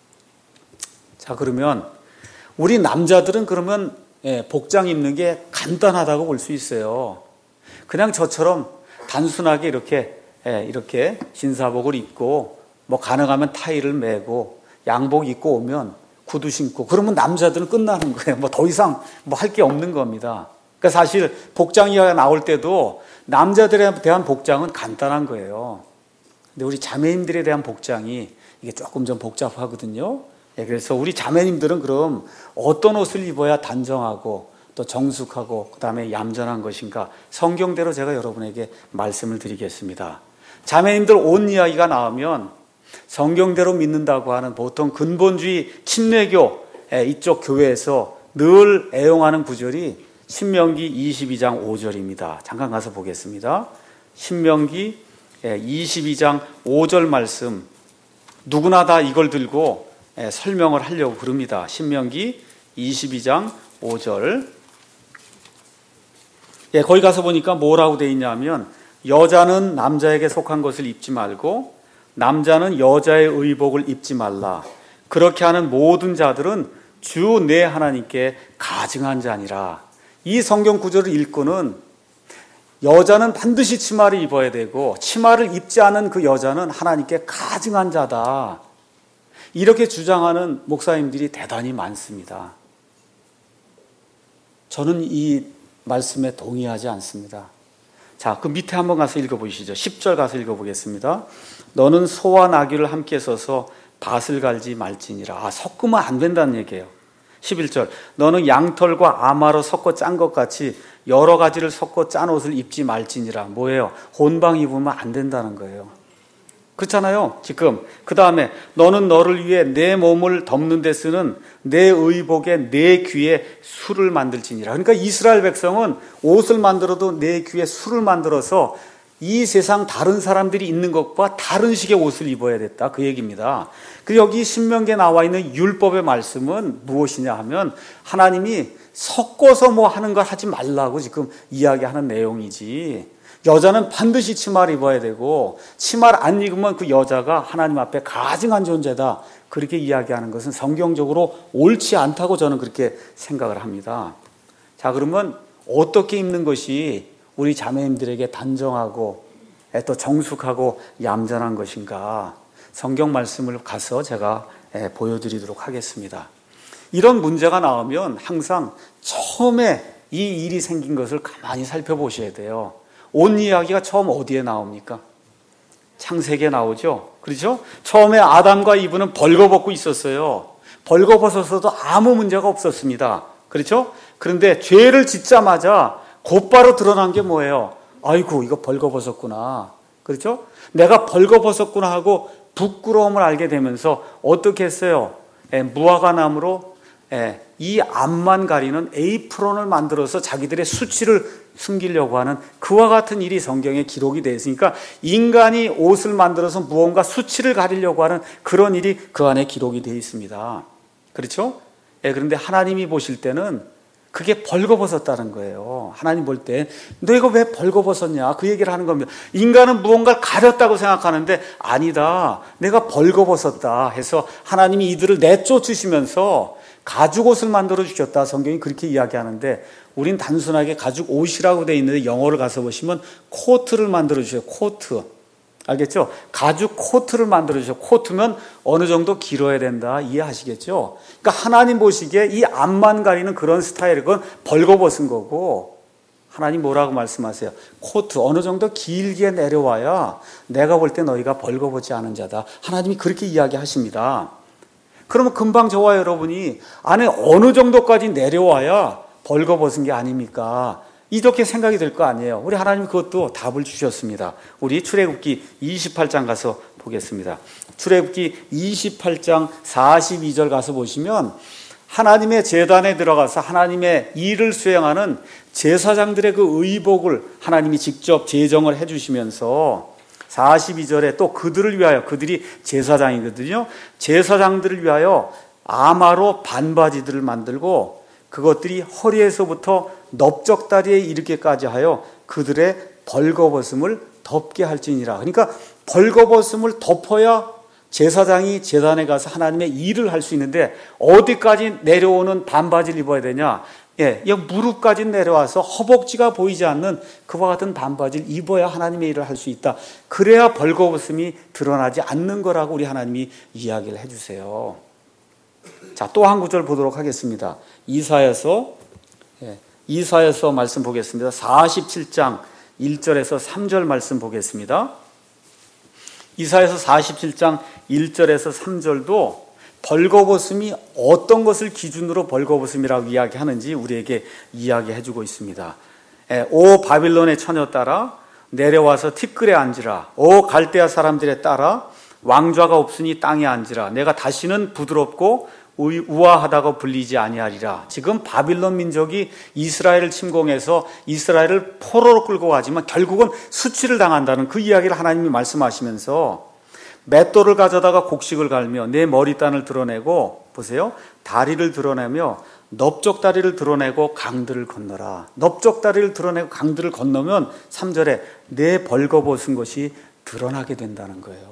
자, 그러면 우리 남자들은 그러면 복장 입는 게 간단하다고 볼 수 있어요. 그냥 저처럼 단순하게 이렇게 신사복을 입고 뭐 가능하면 타이를 매고 양복 입고 오면 구두 신고 그러면 남자들은 끝나는 거예요. 뭐 더 이상 뭐 할 게 없는 겁니다. 그러니까 사실 복장 이야기가 나올 때도 남자들에 대한 복장은 간단한 거예요. 근데 우리 자매님들에 대한 복장이 이게 조금 좀 복잡하거든요. 그래서 우리 자매님들은 그럼 어떤 옷을 입어야 단정하고 또 정숙하고 그다음에 얌전한 것인가? 성경대로 제가 여러분에게 말씀을 드리겠습니다. 자매님들 옷 이야기가 나오면 성경대로 믿는다고 하는 보통 근본주의 침례교 이쪽 교회에서 늘 애용하는 구절이 신명기 22장 5절입니다. 잠깐 가서 보겠습니다. 신명기 22장 5절 말씀 누구나 다 이걸 들고 설명을 하려고 그럽니다. 신명기 22장 5절 거기 가서 보니까 뭐라고 되어 있냐면 여자는 남자에게 속한 것을 입지 말고 남자는 여자의 의복을 입지 말라. 그렇게 하는 모든 자들은 주 내 하나님께 가증한 자니라. 이 성경 구절을 읽고는 여자는 반드시 치마를 입어야 되고 치마를 입지 않은 그 여자는 하나님께 가증한 자다. 이렇게 주장하는 목사님들이 대단히 많습니다. 저는 이 말씀에 동의하지 않습니다. 자, 그 밑에 한번 가서 읽어보시죠. 10절 가서 읽어보겠습니다. 너는 소와 나귀를 함께 써서 밭을 갈지 말지니라. 섞으면 안 된다는 얘기예요. 11절 너는 양털과 아마로 섞어 짠 것 같이 여러 가지를 섞어 짠 옷을 입지 말지니라. 뭐예요? 혼방 입으면 안 된다는 거예요. 그렇잖아요. 지금 그 다음에 너는 너를 위해 내 몸을 덮는 데 쓰는 내 의복에 내 귀에 술을 만들지니라. 그러니까 이스라엘 백성은 옷을 만들어도 내 귀에 술을 만들어서 이 세상 다른 사람들이 입는 것과 다른 식의 옷을 입어야 됐다. 그 얘기입니다. 그리고 여기 신명기에 나와 있는 율법의 말씀은 무엇이냐 하면 하나님이 섞어서 뭐 하는 걸 하지 말라고 지금 이야기하는 내용이지. 여자는 반드시 치마를 입어야 되고 치마를 안 입으면 그 여자가 하나님 앞에 가증한 존재다. 그렇게 이야기하는 것은 성경적으로 옳지 않다고 저는 그렇게 생각을 합니다. 자, 그러면 어떻게 입는 것이 우리 자매님들에게 단정하고 또 정숙하고 얌전한 것인가? 성경 말씀을 가서 제가 보여드리도록 하겠습니다. 이런 문제가 나오면 항상 처음에 이 일이 생긴 것을 가만히 살펴보셔야 돼요. 옷 이야기가 처음 어디에 나옵니까? 창세기에 나오죠. 그렇죠? 처음에 아담과 이브는 벌거벗고 있었어요. 벌거벗어서도 아무 문제가 없었습니다. 그렇죠? 그런데 죄를 짓자마자 곧바로 드러난 게 뭐예요? 아이고, 이거 벌거벗었구나. 그렇죠? 내가 벌거벗었구나 하고 부끄러움을 알게 되면서 어떻게 했어요? 무화과나무로 이 앞만 가리는 에이프론을 만들어서 자기들의 수치를 숨기려고 하는 그와 같은 일이 성경에 기록이 되어 있으니까 인간이 옷을 만들어서 무언가 수치를 가리려고 하는 그런 일이 그 안에 기록이 되어 있습니다. 그렇죠? 그런데 하나님이 보실 때는 그게 벌거벗었다는 거예요. 하나님 볼 때 너 이거 왜 벌거벗었냐 그 얘기를 하는 겁니다. 인간은 무언가를 가렸다고 생각하는데 아니다, 내가 벌거벗었다 해서 하나님이 이들을 내쫓으시면서 가죽옷을 만들어 주셨다. 성경이 그렇게 이야기하는데 우린 단순하게 가죽 옷이라고 되어 있는데 영어를 가서 보시면 코트를 만들어 주셔요. 코트. 알겠죠? 가죽 코트를 만들어 주셔요. 코트면 어느 정도 길어야 된다. 이해하시겠죠? 그러니까 하나님 보시기에 이 앞만 가리는 그런 스타일은 건 벌거벗은 거고, 하나님 뭐라고 말씀하세요? 코트 어느 정도 길게 내려와야 내가 볼 때 너희가 벌거벗지 않은 자다. 하나님이 그렇게 이야기하십니다. 그러면 금방 저와 여러분이 안에 어느 정도까지 내려와야 벌거벗은 게 아닙니까? 이렇게 생각이 될 거 아니에요. 우리 하나님 그것도 답을 주셨습니다. 우리 출애굽기 28장 가서 보겠습니다. 출애굽기 28장 42절 가서 보시면 하나님의 제단에 들어가서 하나님의 일을 수행하는 제사장들의 그 의복을 하나님이 직접 제정을 해주시면서 42절에 또 그들을 위하여, 그들이 제사장이거든요. 제사장들을 위하여 아마로 반바지들을 만들고 그것들이 허리에서부터 넓적다리에 이르게까지 하여 그들의 벌거벗음을 덮게 할지니라. 그러니까 벌거벗음을 덮어야 제사장이 제단에 가서 하나님의 일을 할 수 있는데 어디까지 내려오는 반바지를 입어야 되냐? 이 무릎까지 내려와서 허벅지가 보이지 않는 그와 같은 반바지를 입어야 하나님의 일을 할 수 있다. 그래야 벌거벗음이 드러나지 않는 거라고 우리 하나님이 이야기를 해주세요. 자, 또 한 구절 보도록 하겠습니다. 이사야서 말씀 보겠습니다. 47장 1절에서 3절 말씀 보겠습니다. 이사야서 47장 1절에서 3절도 벌거벗음이 어떤 것을 기준으로 벌거벗음이라고 이야기하는지 우리에게 이야기해주고 있습니다. 오 바빌론의 처녀 따라 내려와서 티끌에 앉으라. 오 갈대아 사람들에 따라 왕좌가 없으니 땅에 앉으라. 내가 다시는 부드럽고 우아하다고 불리지 아니하리라. 지금 바빌론 민족이 이스라엘을 침공해서 이스라엘을 포로로 끌고 가지만 결국은 수치를 당한다는 그 이야기를 하나님이 말씀하시면서 맷돌을 가져다가 곡식을 갈며 내 머리단을 드러내고, 보세요, 다리를 드러내며 넓적다리를 드러내고 강들을 건너라. 넓적다리를 드러내고 강들을 건너면 3절에 내 벌거벗은 것이 드러나게 된다는 거예요.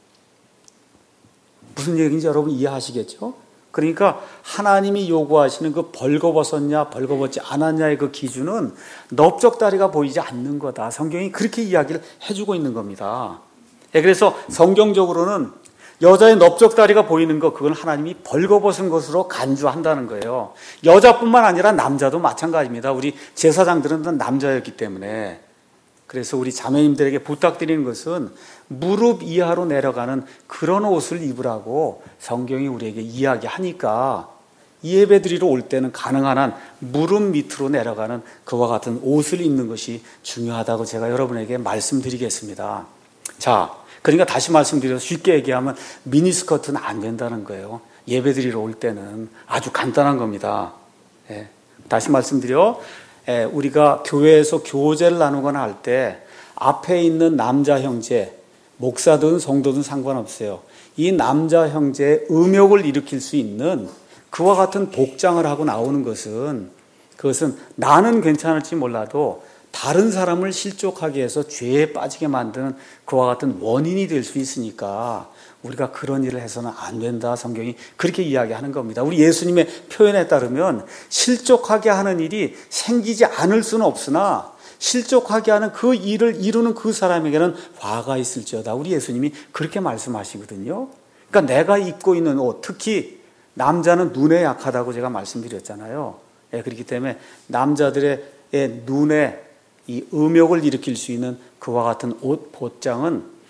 무슨 얘기인지 여러분 이해하시겠죠? 그러니까 하나님이 요구하시는 그 벌거벗었냐 벌거벗지 않았냐의 그 기준은 넓적다리가 보이지 않는 거다. 성경이 그렇게 이야기를 해주고 있는 겁니다. 그래서 성경적으로는 여자의 넓적다리가 보이는 것, 그건 하나님이 벌거벗은 것으로 간주한다는 거예요. 여자뿐만 아니라 남자도 마찬가지입니다. 우리 제사장들은 다 남자였기 때문에. 그래서 우리 자매님들에게 부탁드리는 것은 무릎 이하로 내려가는 그런 옷을 입으라고 성경이 우리에게 이야기하니까 예배드리러 올 때는 가능한 한 무릎 밑으로 내려가는 그와 같은 옷을 입는 것이 중요하다고 제가 여러분에게 말씀드리겠습니다. 자, 그러니까 다시 말씀드려서 쉽게 얘기하면 미니스커트는 안 된다는 거예요. 예배드리러 올 때는 아주 간단한 겁니다. 다시 말씀드려, 우리가 교회에서 교제를 나누거나 할 때 앞에 있는 남자 형제, 목사든 성도든 상관없어요. 이 남자 형제의 음욕을 일으킬 수 있는 그와 같은 복장을 하고 나오는 것은, 그것은 나는 괜찮을지 몰라도 다른 사람을 실족하게 해서 죄에 빠지게 만드는 그와 같은 원인이 될 수 있으니까 우리가 그런 일을 해서는 안 된다. 성경이 그렇게 이야기하는 겁니다. 우리 예수님의 표현에 따르면 실족하게 하는 일이 생기지 않을 수는 없으나 실족하게 하는 그 일을 이루는 그 사람에게는 화가 있을지어다. 우리 예수님이 그렇게 말씀하시거든요. 그러니까 내가 입고 있는 옷, 특히 남자는 눈에 약하다고 제가 말씀드렸잖아요. 그렇기 때문에 남자들의 눈에 이 음욕을 일으킬 수 있는 그와 같은 옷, 복장은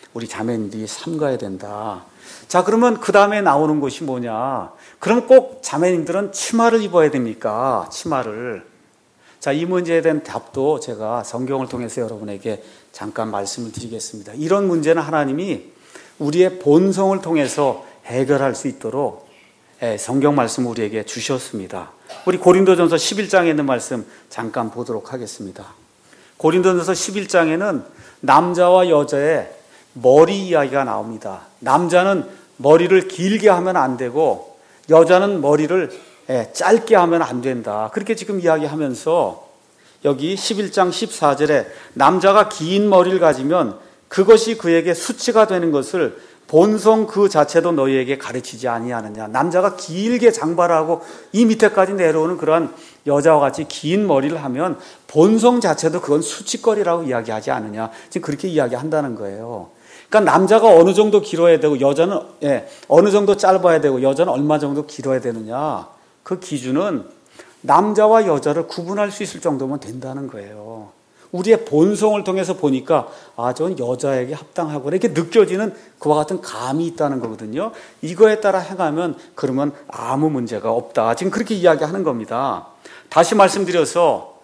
우리 자매님들이 삼가야 된다. 자, 그러면 그 다음에 나오는 것이 뭐냐? 그럼 꼭 자매님들은 치마를 입어야 됩니까? 치마를. 자, 이 문제에 대한 답도 제가 성경을 통해서 여러분에게 잠깐 말씀을 드리겠습니다. 이런 문제는 하나님이 우리의 본성을 통해서 해결할 수 있도록 성경 말씀을 우리에게 주셨습니다. 우리 고린도전서 11장에 있는 말씀 잠깐 보도록 하겠습니다. 고린도전서 11장에는 남자와 여자의 머리 이야기가 나옵니다. 남자는 머리를 길게 하면 안 되고 여자는 머리를 짧게 하면 안 된다. 그렇게 지금 이야기하면서 여기 11장 14절에 남자가 긴 머리를 가지면 그것이 그에게 수치가 되는 것을 본성 그 자체도 너희에게 가르치지 아니하느냐. 남자가 길게 장발하고 이 밑에까지 내려오는 그러한 여자와 같이 긴 머리를 하면 본성 자체도 그건 수치거리라고 이야기하지 않느냐. 지금 그렇게 이야기한다는 거예요. 그러니까 남자가 어느 정도 길어야 되고 여자는 어느 정도 짧아야 되고 여자는 얼마 정도 길어야 되느냐. 그 기준은 남자와 여자를 구분할 수 있을 정도면 된다는 거예요. 우리의 본성을 통해서 보니까 저건 여자에게 합당하구나 이렇게 느껴지는 그와 같은 감이 있다는 거거든요. 이거에 따라 행하면 그러면 아무 문제가 없다. 지금 그렇게 이야기하는 겁니다. 다시 말씀드려서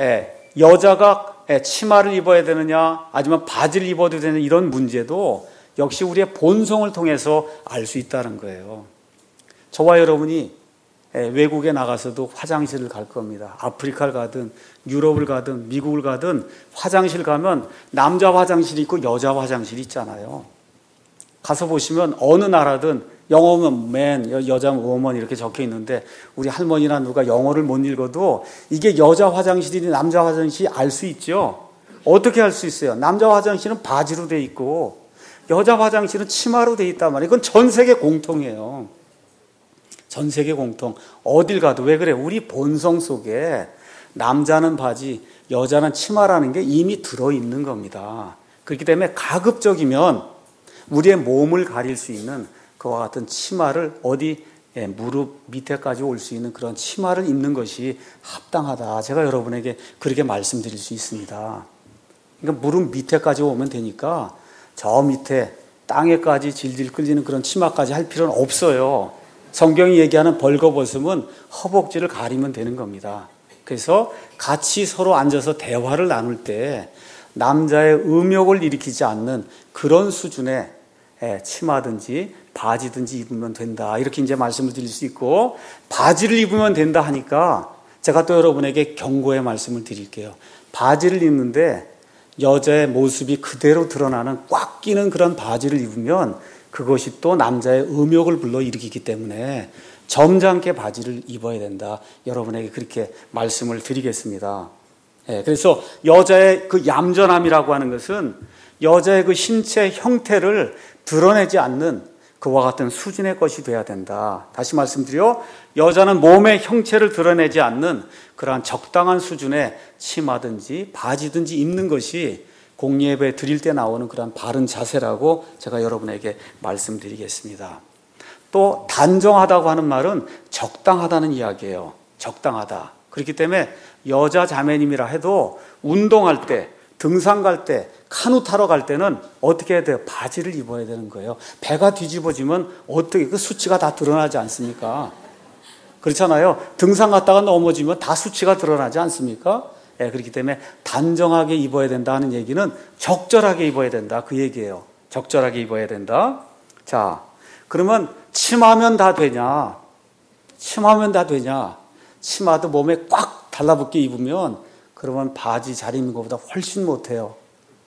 여자가 치마를 입어야 되느냐 아니면 바지를 입어도 되는 이런 문제도 역시 우리의 본성을 통해서 알 수 있다는 거예요. 저와 여러분이 외국에 나가서도 화장실을 갈 겁니다. 아프리카를 가든 유럽을 가든 미국을 가든 화장실 가면 남자 화장실이 있고 여자 화장실이 있잖아요. 가서 보시면 어느 나라든 영어면 man, 여자면 woman 이렇게 적혀 있는데 우리 할머니나 누가 영어를 못 읽어도 이게 여자 화장실이니 남자 화장실이 알 수 있죠. 어떻게 알 수 있어요? 남자 화장실은 바지로 돼 있고 여자 화장실은 치마로 돼 있단 말이에요. 이건 전 세계 공통이에요. 전 세계 공통. 어딜 가도 왜 그래? 우리 본성 속에 남자는 바지, 여자는 치마라는 게 이미 들어있는 겁니다. 그렇기 때문에 가급적이면 우리의 몸을 가릴 수 있는 그와 같은 치마를 무릎 밑에까지 올 수 있는 그런 치마를 입는 것이 합당하다. 제가 여러분에게 그렇게 말씀드릴 수 있습니다. 그러니까 무릎 밑에까지 오면 되니까 저 밑에 땅에까지 질질 끌리는 그런 치마까지 할 필요는 없어요. 성경이 얘기하는 벌거벗음은 허벅지를 가리면 되는 겁니다. 그래서 같이 서로 앉아서 대화를 나눌 때 남자의 음욕을 일으키지 않는 그런 수준의 치마든지 바지든지 입으면 된다. 이렇게 이제 말씀을 드릴 수 있고 바지를 입으면 된다 하니까 제가 또 여러분에게 경고의 말씀을 드릴게요. 바지를 입는데 여자의 모습이 그대로 드러나는 꽉 끼는 그런 바지를 입으면 그것이 또 남자의 음욕을 불러일으키기 때문에 점잖게 바지를 입어야 된다. 여러분에게 그렇게 말씀을 드리겠습니다. 그래서 여자의 그 얌전함이라고 하는 것은 여자의 그 신체 형태를 드러내지 않는 그와 같은 수준의 것이 돼야 된다. 다시 말씀드려 여자는 몸의 형체를 드러내지 않는 그러한 적당한 수준의 치마든지 바지든지 입는 것이 공예배 드릴 때 나오는 그런 바른 자세라고 제가 여러분에게 말씀드리겠습니다. 또 단정하다고 하는 말은 적당하다는 이야기예요. 적당하다. 그렇기 때문에 여자 자매님이라 해도 운동할 때, 등산 갈 때, 카누 타러 갈 때는 어떻게 해야 돼요? 바지를 입어야 되는 거예요. 배가 뒤집어지면 어떻게 그 수치가 다 드러나지 않습니까? 그렇잖아요. 등산 갔다가 넘어지면 다 수치가 드러나지 않습니까? 그렇기 때문에 단정하게 입어야 된다는 얘기는 적절하게 입어야 된다. 그 얘기예요. 적절하게 입어야 된다. 자, 그러면 치마면 다 되냐? 치마면 다 되냐? 치마도 몸에 꽉 달라붙게 입으면 그러면 바지 잘 입는 것보다 훨씬 못해요.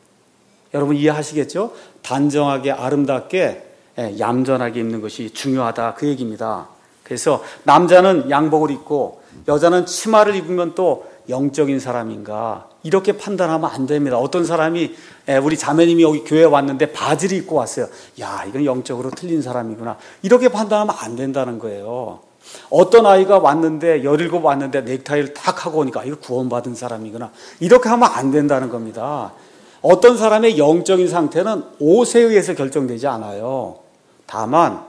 여러분 이해하시겠죠? 단정하게 아름답게 얌전하게 입는 것이 중요하다. 그 얘기입니다. 그래서 남자는 양복을 입고 여자는 치마를 입으면 또 영적인 사람인가 이렇게 판단하면 안 됩니다. 어떤 사람이 우리 자매님이 여기 교회에 왔는데 바지를 입고 왔어요. 야, 이건 영적으로 틀린 사람이구나. 이렇게 판단하면 안 된다는 거예요. 어떤 아이가 왔는데 17 왔는데 넥타이를 탁 하고 오니까 이거 구원받은 사람이구나. 이렇게 하면 안 된다는 겁니다. 어떤 사람의 영적인 상태는 옷에 의해서 결정되지 않아요. 다만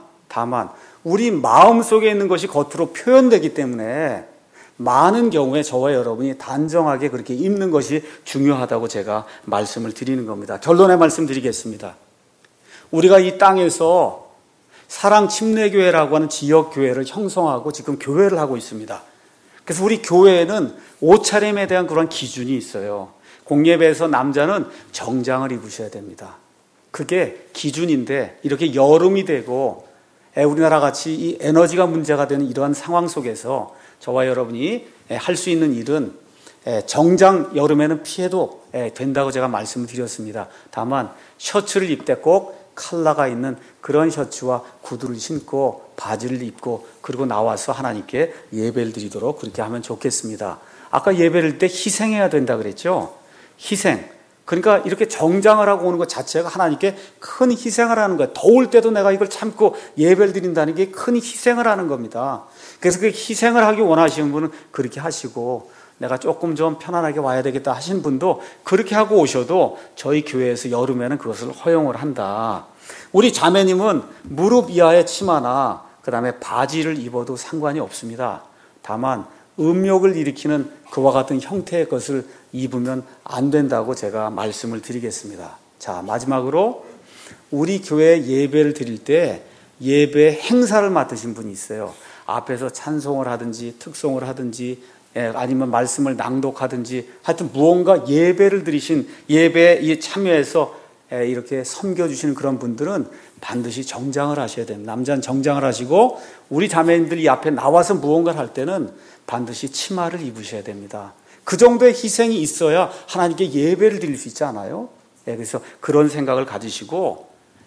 우리 마음속에 있는 것이 겉으로 표현되기 때문에 많은 경우에 저와 여러분이 단정하게 그렇게 입는 것이 중요하다고 제가 말씀을 드리는 겁니다. 결론의 말씀 드리겠습니다. 우리가 이 땅에서 사랑 침례교회라고 하는 지역교회를 형성하고 지금 교회를 하고 있습니다. 그래서 우리 교회에는 옷차림에 대한 그런 기준이 있어요. 공예배에서 남자는 정장을 입으셔야 됩니다. 그게 기준인데 이렇게 여름이 되고 우리나라 같이 이 에너지가 문제가 되는 이러한 상황 속에서 저와 여러분이 할 수 있는 일은 정장 여름에는 피해도 된다고 제가 말씀을 드렸습니다. 다만 셔츠를 입되 꼭 컬러가 있는 그런 셔츠와 구두를 신고 바지를 입고 그리고 나와서 하나님께 예배를 드리도록 그렇게 하면 좋겠습니다. 아까 예배를 때 희생해야 된다 그랬죠? 희생. 그러니까 이렇게 정장을 하고 오는 것 자체가 하나님께 큰 희생을 하는 거예요. 더울 때도 내가 이걸 참고 예배를 드린다는 게 큰 희생을 하는 겁니다. 그래서 그 희생을 하기 원하시는 분은 그렇게 하시고 내가 조금 좀 편안하게 와야 되겠다 하신 분도 그렇게 하고 오셔도 저희 교회에서 여름에는 그것을 허용을 한다. 우리 자매님은 무릎 이하의 치마나 그 다음에 바지를 입어도 상관이 없습니다. 다만 음욕을 일으키는 그와 같은 형태의 것을 입으면 안 된다고 제가 말씀을 드리겠습니다. 자, 마지막으로 우리 교회 예배를 드릴 때 예배 행사를 맡으신 분이 있어요. 앞에서 찬송을 하든지 특송을 하든지 아니면 말씀을 낭독하든지 하여튼 무언가 예배를 드리신 예배에 참여해서 이렇게 섬겨주시는 그런 분들은 반드시 정장을 하셔야 됩니다. 남자는 정장을 하시고 우리 자매님들이 앞에 나와서 무언가를 할 때는 반드시 치마를 입으셔야 됩니다. 그 정도의 희생이 있어야 하나님께 예배를 드릴 수 있지 않아요? 그래서 그런 생각을 가지시고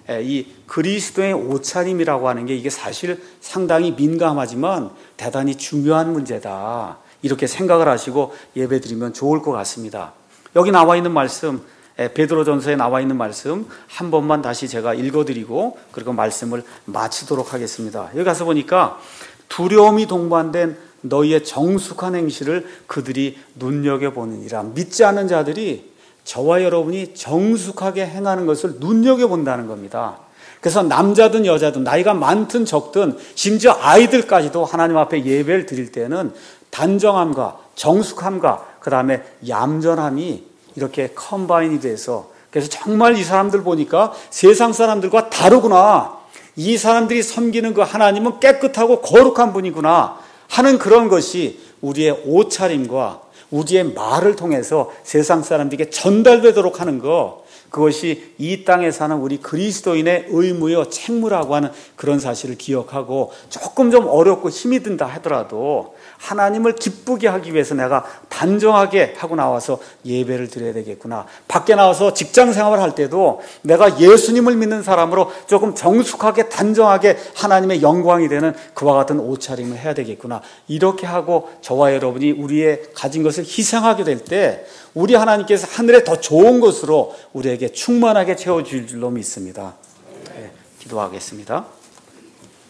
이 그리스도의 옷차림이라고 하는 게 이게 사실 상당히 민감하지만 대단히 중요한 문제다. 이렇게 생각을 하시고 예배 드리면 좋을 것 같습니다. 여기 나와 있는 말씀, 베드로전서에 나와 있는 말씀 한 번만 다시 제가 읽어드리고 그리고 말씀을 마치도록 하겠습니다. 여기 가서 보니까 두려움이 동반된 너희의 정숙한 행실을 그들이 눈여겨보느니라. 믿지 않는 자들이 저와 여러분이 정숙하게 행하는 것을 눈여겨본다는 겁니다. 그래서 남자든 여자든 나이가 많든 적든 심지어 아이들까지도 하나님 앞에 예배를 드릴 때는 단정함과 정숙함과 그 다음에 얌전함이 이렇게 컴바인이 돼서 그래서 정말 이 사람들 보니까 세상 사람들과 다르구나. 이 사람들이 섬기는 그 하나님은 깨끗하고 거룩한 분이구나 하는 그런 것이 우리의 옷차림과 우리의 말을 통해서 세상 사람들에게 전달되도록 하는 것, 그것이 이 땅에 사는 우리 그리스도인의 의무요 책무라고 하는 그런 사실을 기억하고 조금 좀 어렵고 힘이 든다 하더라도 하나님을 기쁘게 하기 위해서 내가 단정하게 하고 나와서 예배를 드려야 되겠구나. 밖에 나와서 직장 생활을 할 때도 내가 예수님을 믿는 사람으로 조금 정숙하게 단정하게 하나님의 영광이 되는 그와 같은 옷차림을 해야 되겠구나. 이렇게 하고 저와 여러분이 우리의 가진 것을 희생하게 될 때 우리 하나님께서 하늘에 더 좋은 것으로 우리에게 충만하게 채워줄 줄로 믿습니다. 네, 기도하겠습니다.